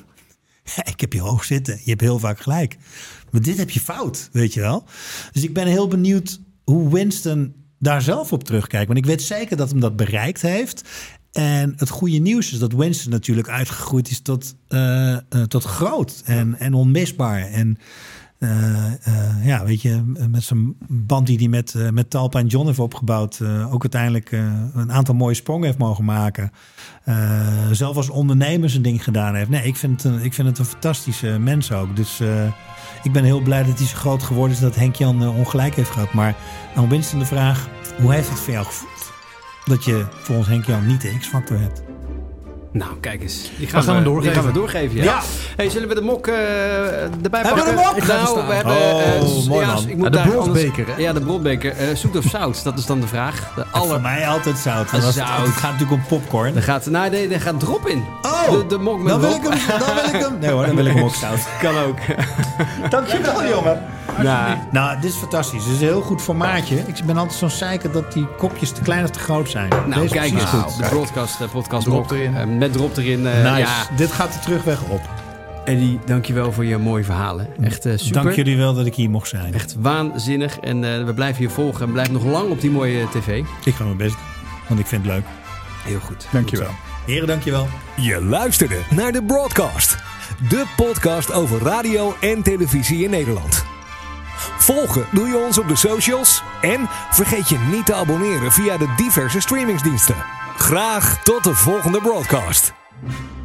ik heb je hoog zitten. Je hebt heel vaak gelijk. Maar dit heb je fout, weet je wel. Dus ik ben heel benieuwd... hoe Winston daar zelf op terugkijk. Want ik weet zeker dat hem dat bereikt heeft. En het goede nieuws is dat Winston natuurlijk uitgegroeid is tot, uh, uh, tot groot en, en onmisbaar. En uh, uh, ja, weet je, met zijn band die hij met, uh, met Talpa en John heeft opgebouwd, uh, ook uiteindelijk uh, een aantal mooie sprongen heeft mogen maken. Uh, zelf als ondernemer zijn ding gedaan heeft. Nee, ik vind het een, ik vind het een fantastische mens ook. Dus uh, ik ben heel blij dat hij zo groot geworden is dat Henk-Jan uh, ongelijk heeft gehad. Maar aan Winston de vraag, hoe heeft het voor jou gevoeld? Dat je volgens Henk-Jan niet de X-factor hebt. Nou, kijk eens. Die gaan we gaan hem doorgeven. Die gaan we doorgeven, ja. ja. Hey, zullen we de mok uh, erbij pakken? Hebben we de mok? Nou, we hebben... Oh, uh, mooi ja, man. ik moet ja, de bronsbeker, hè? Ja, de bronsbeker. Uh, zoet of zout? Dat is dan de vraag. De aller... Voor mij altijd zout. Want zout. Het, het gaat natuurlijk om popcorn. Er gaat, nou, nee, er gaat drop in. Oh, de, de mok met dan, wil drop. ik hem, dan wil ik hem. Nee hoor, dan wil ik hem ook zout. Kan ook. Dankjewel, jongen. Nou, nou, dit is fantastisch. Dit is een heel goed formaatje. Ik ben altijd zo'n zeiker dat die kopjes te klein of te groot zijn. Nou, Deze kijk eens. goed. De broadcast, uh, podcast drop mok, erin. Uh, met drop erin. Uh, Nice. Ja. Dit gaat de terugweg op. Eddie, dankjewel voor je mooie verhalen. Echt uh, super. Dank jullie wel dat ik hier mocht zijn. Echt waanzinnig. En uh, we blijven je volgen en blijven nog lang op die mooie tv. Ik ga mijn best doen, want ik vind het leuk. Heel goed. Dankjewel. Heren, dankjewel. Je luisterde naar de Broadcast. De podcast over radio en televisie in Nederland. Volgen doe je ons op de socials. En vergeet je niet te abonneren via de diverse streamingsdiensten. Graag tot de volgende Broadcast.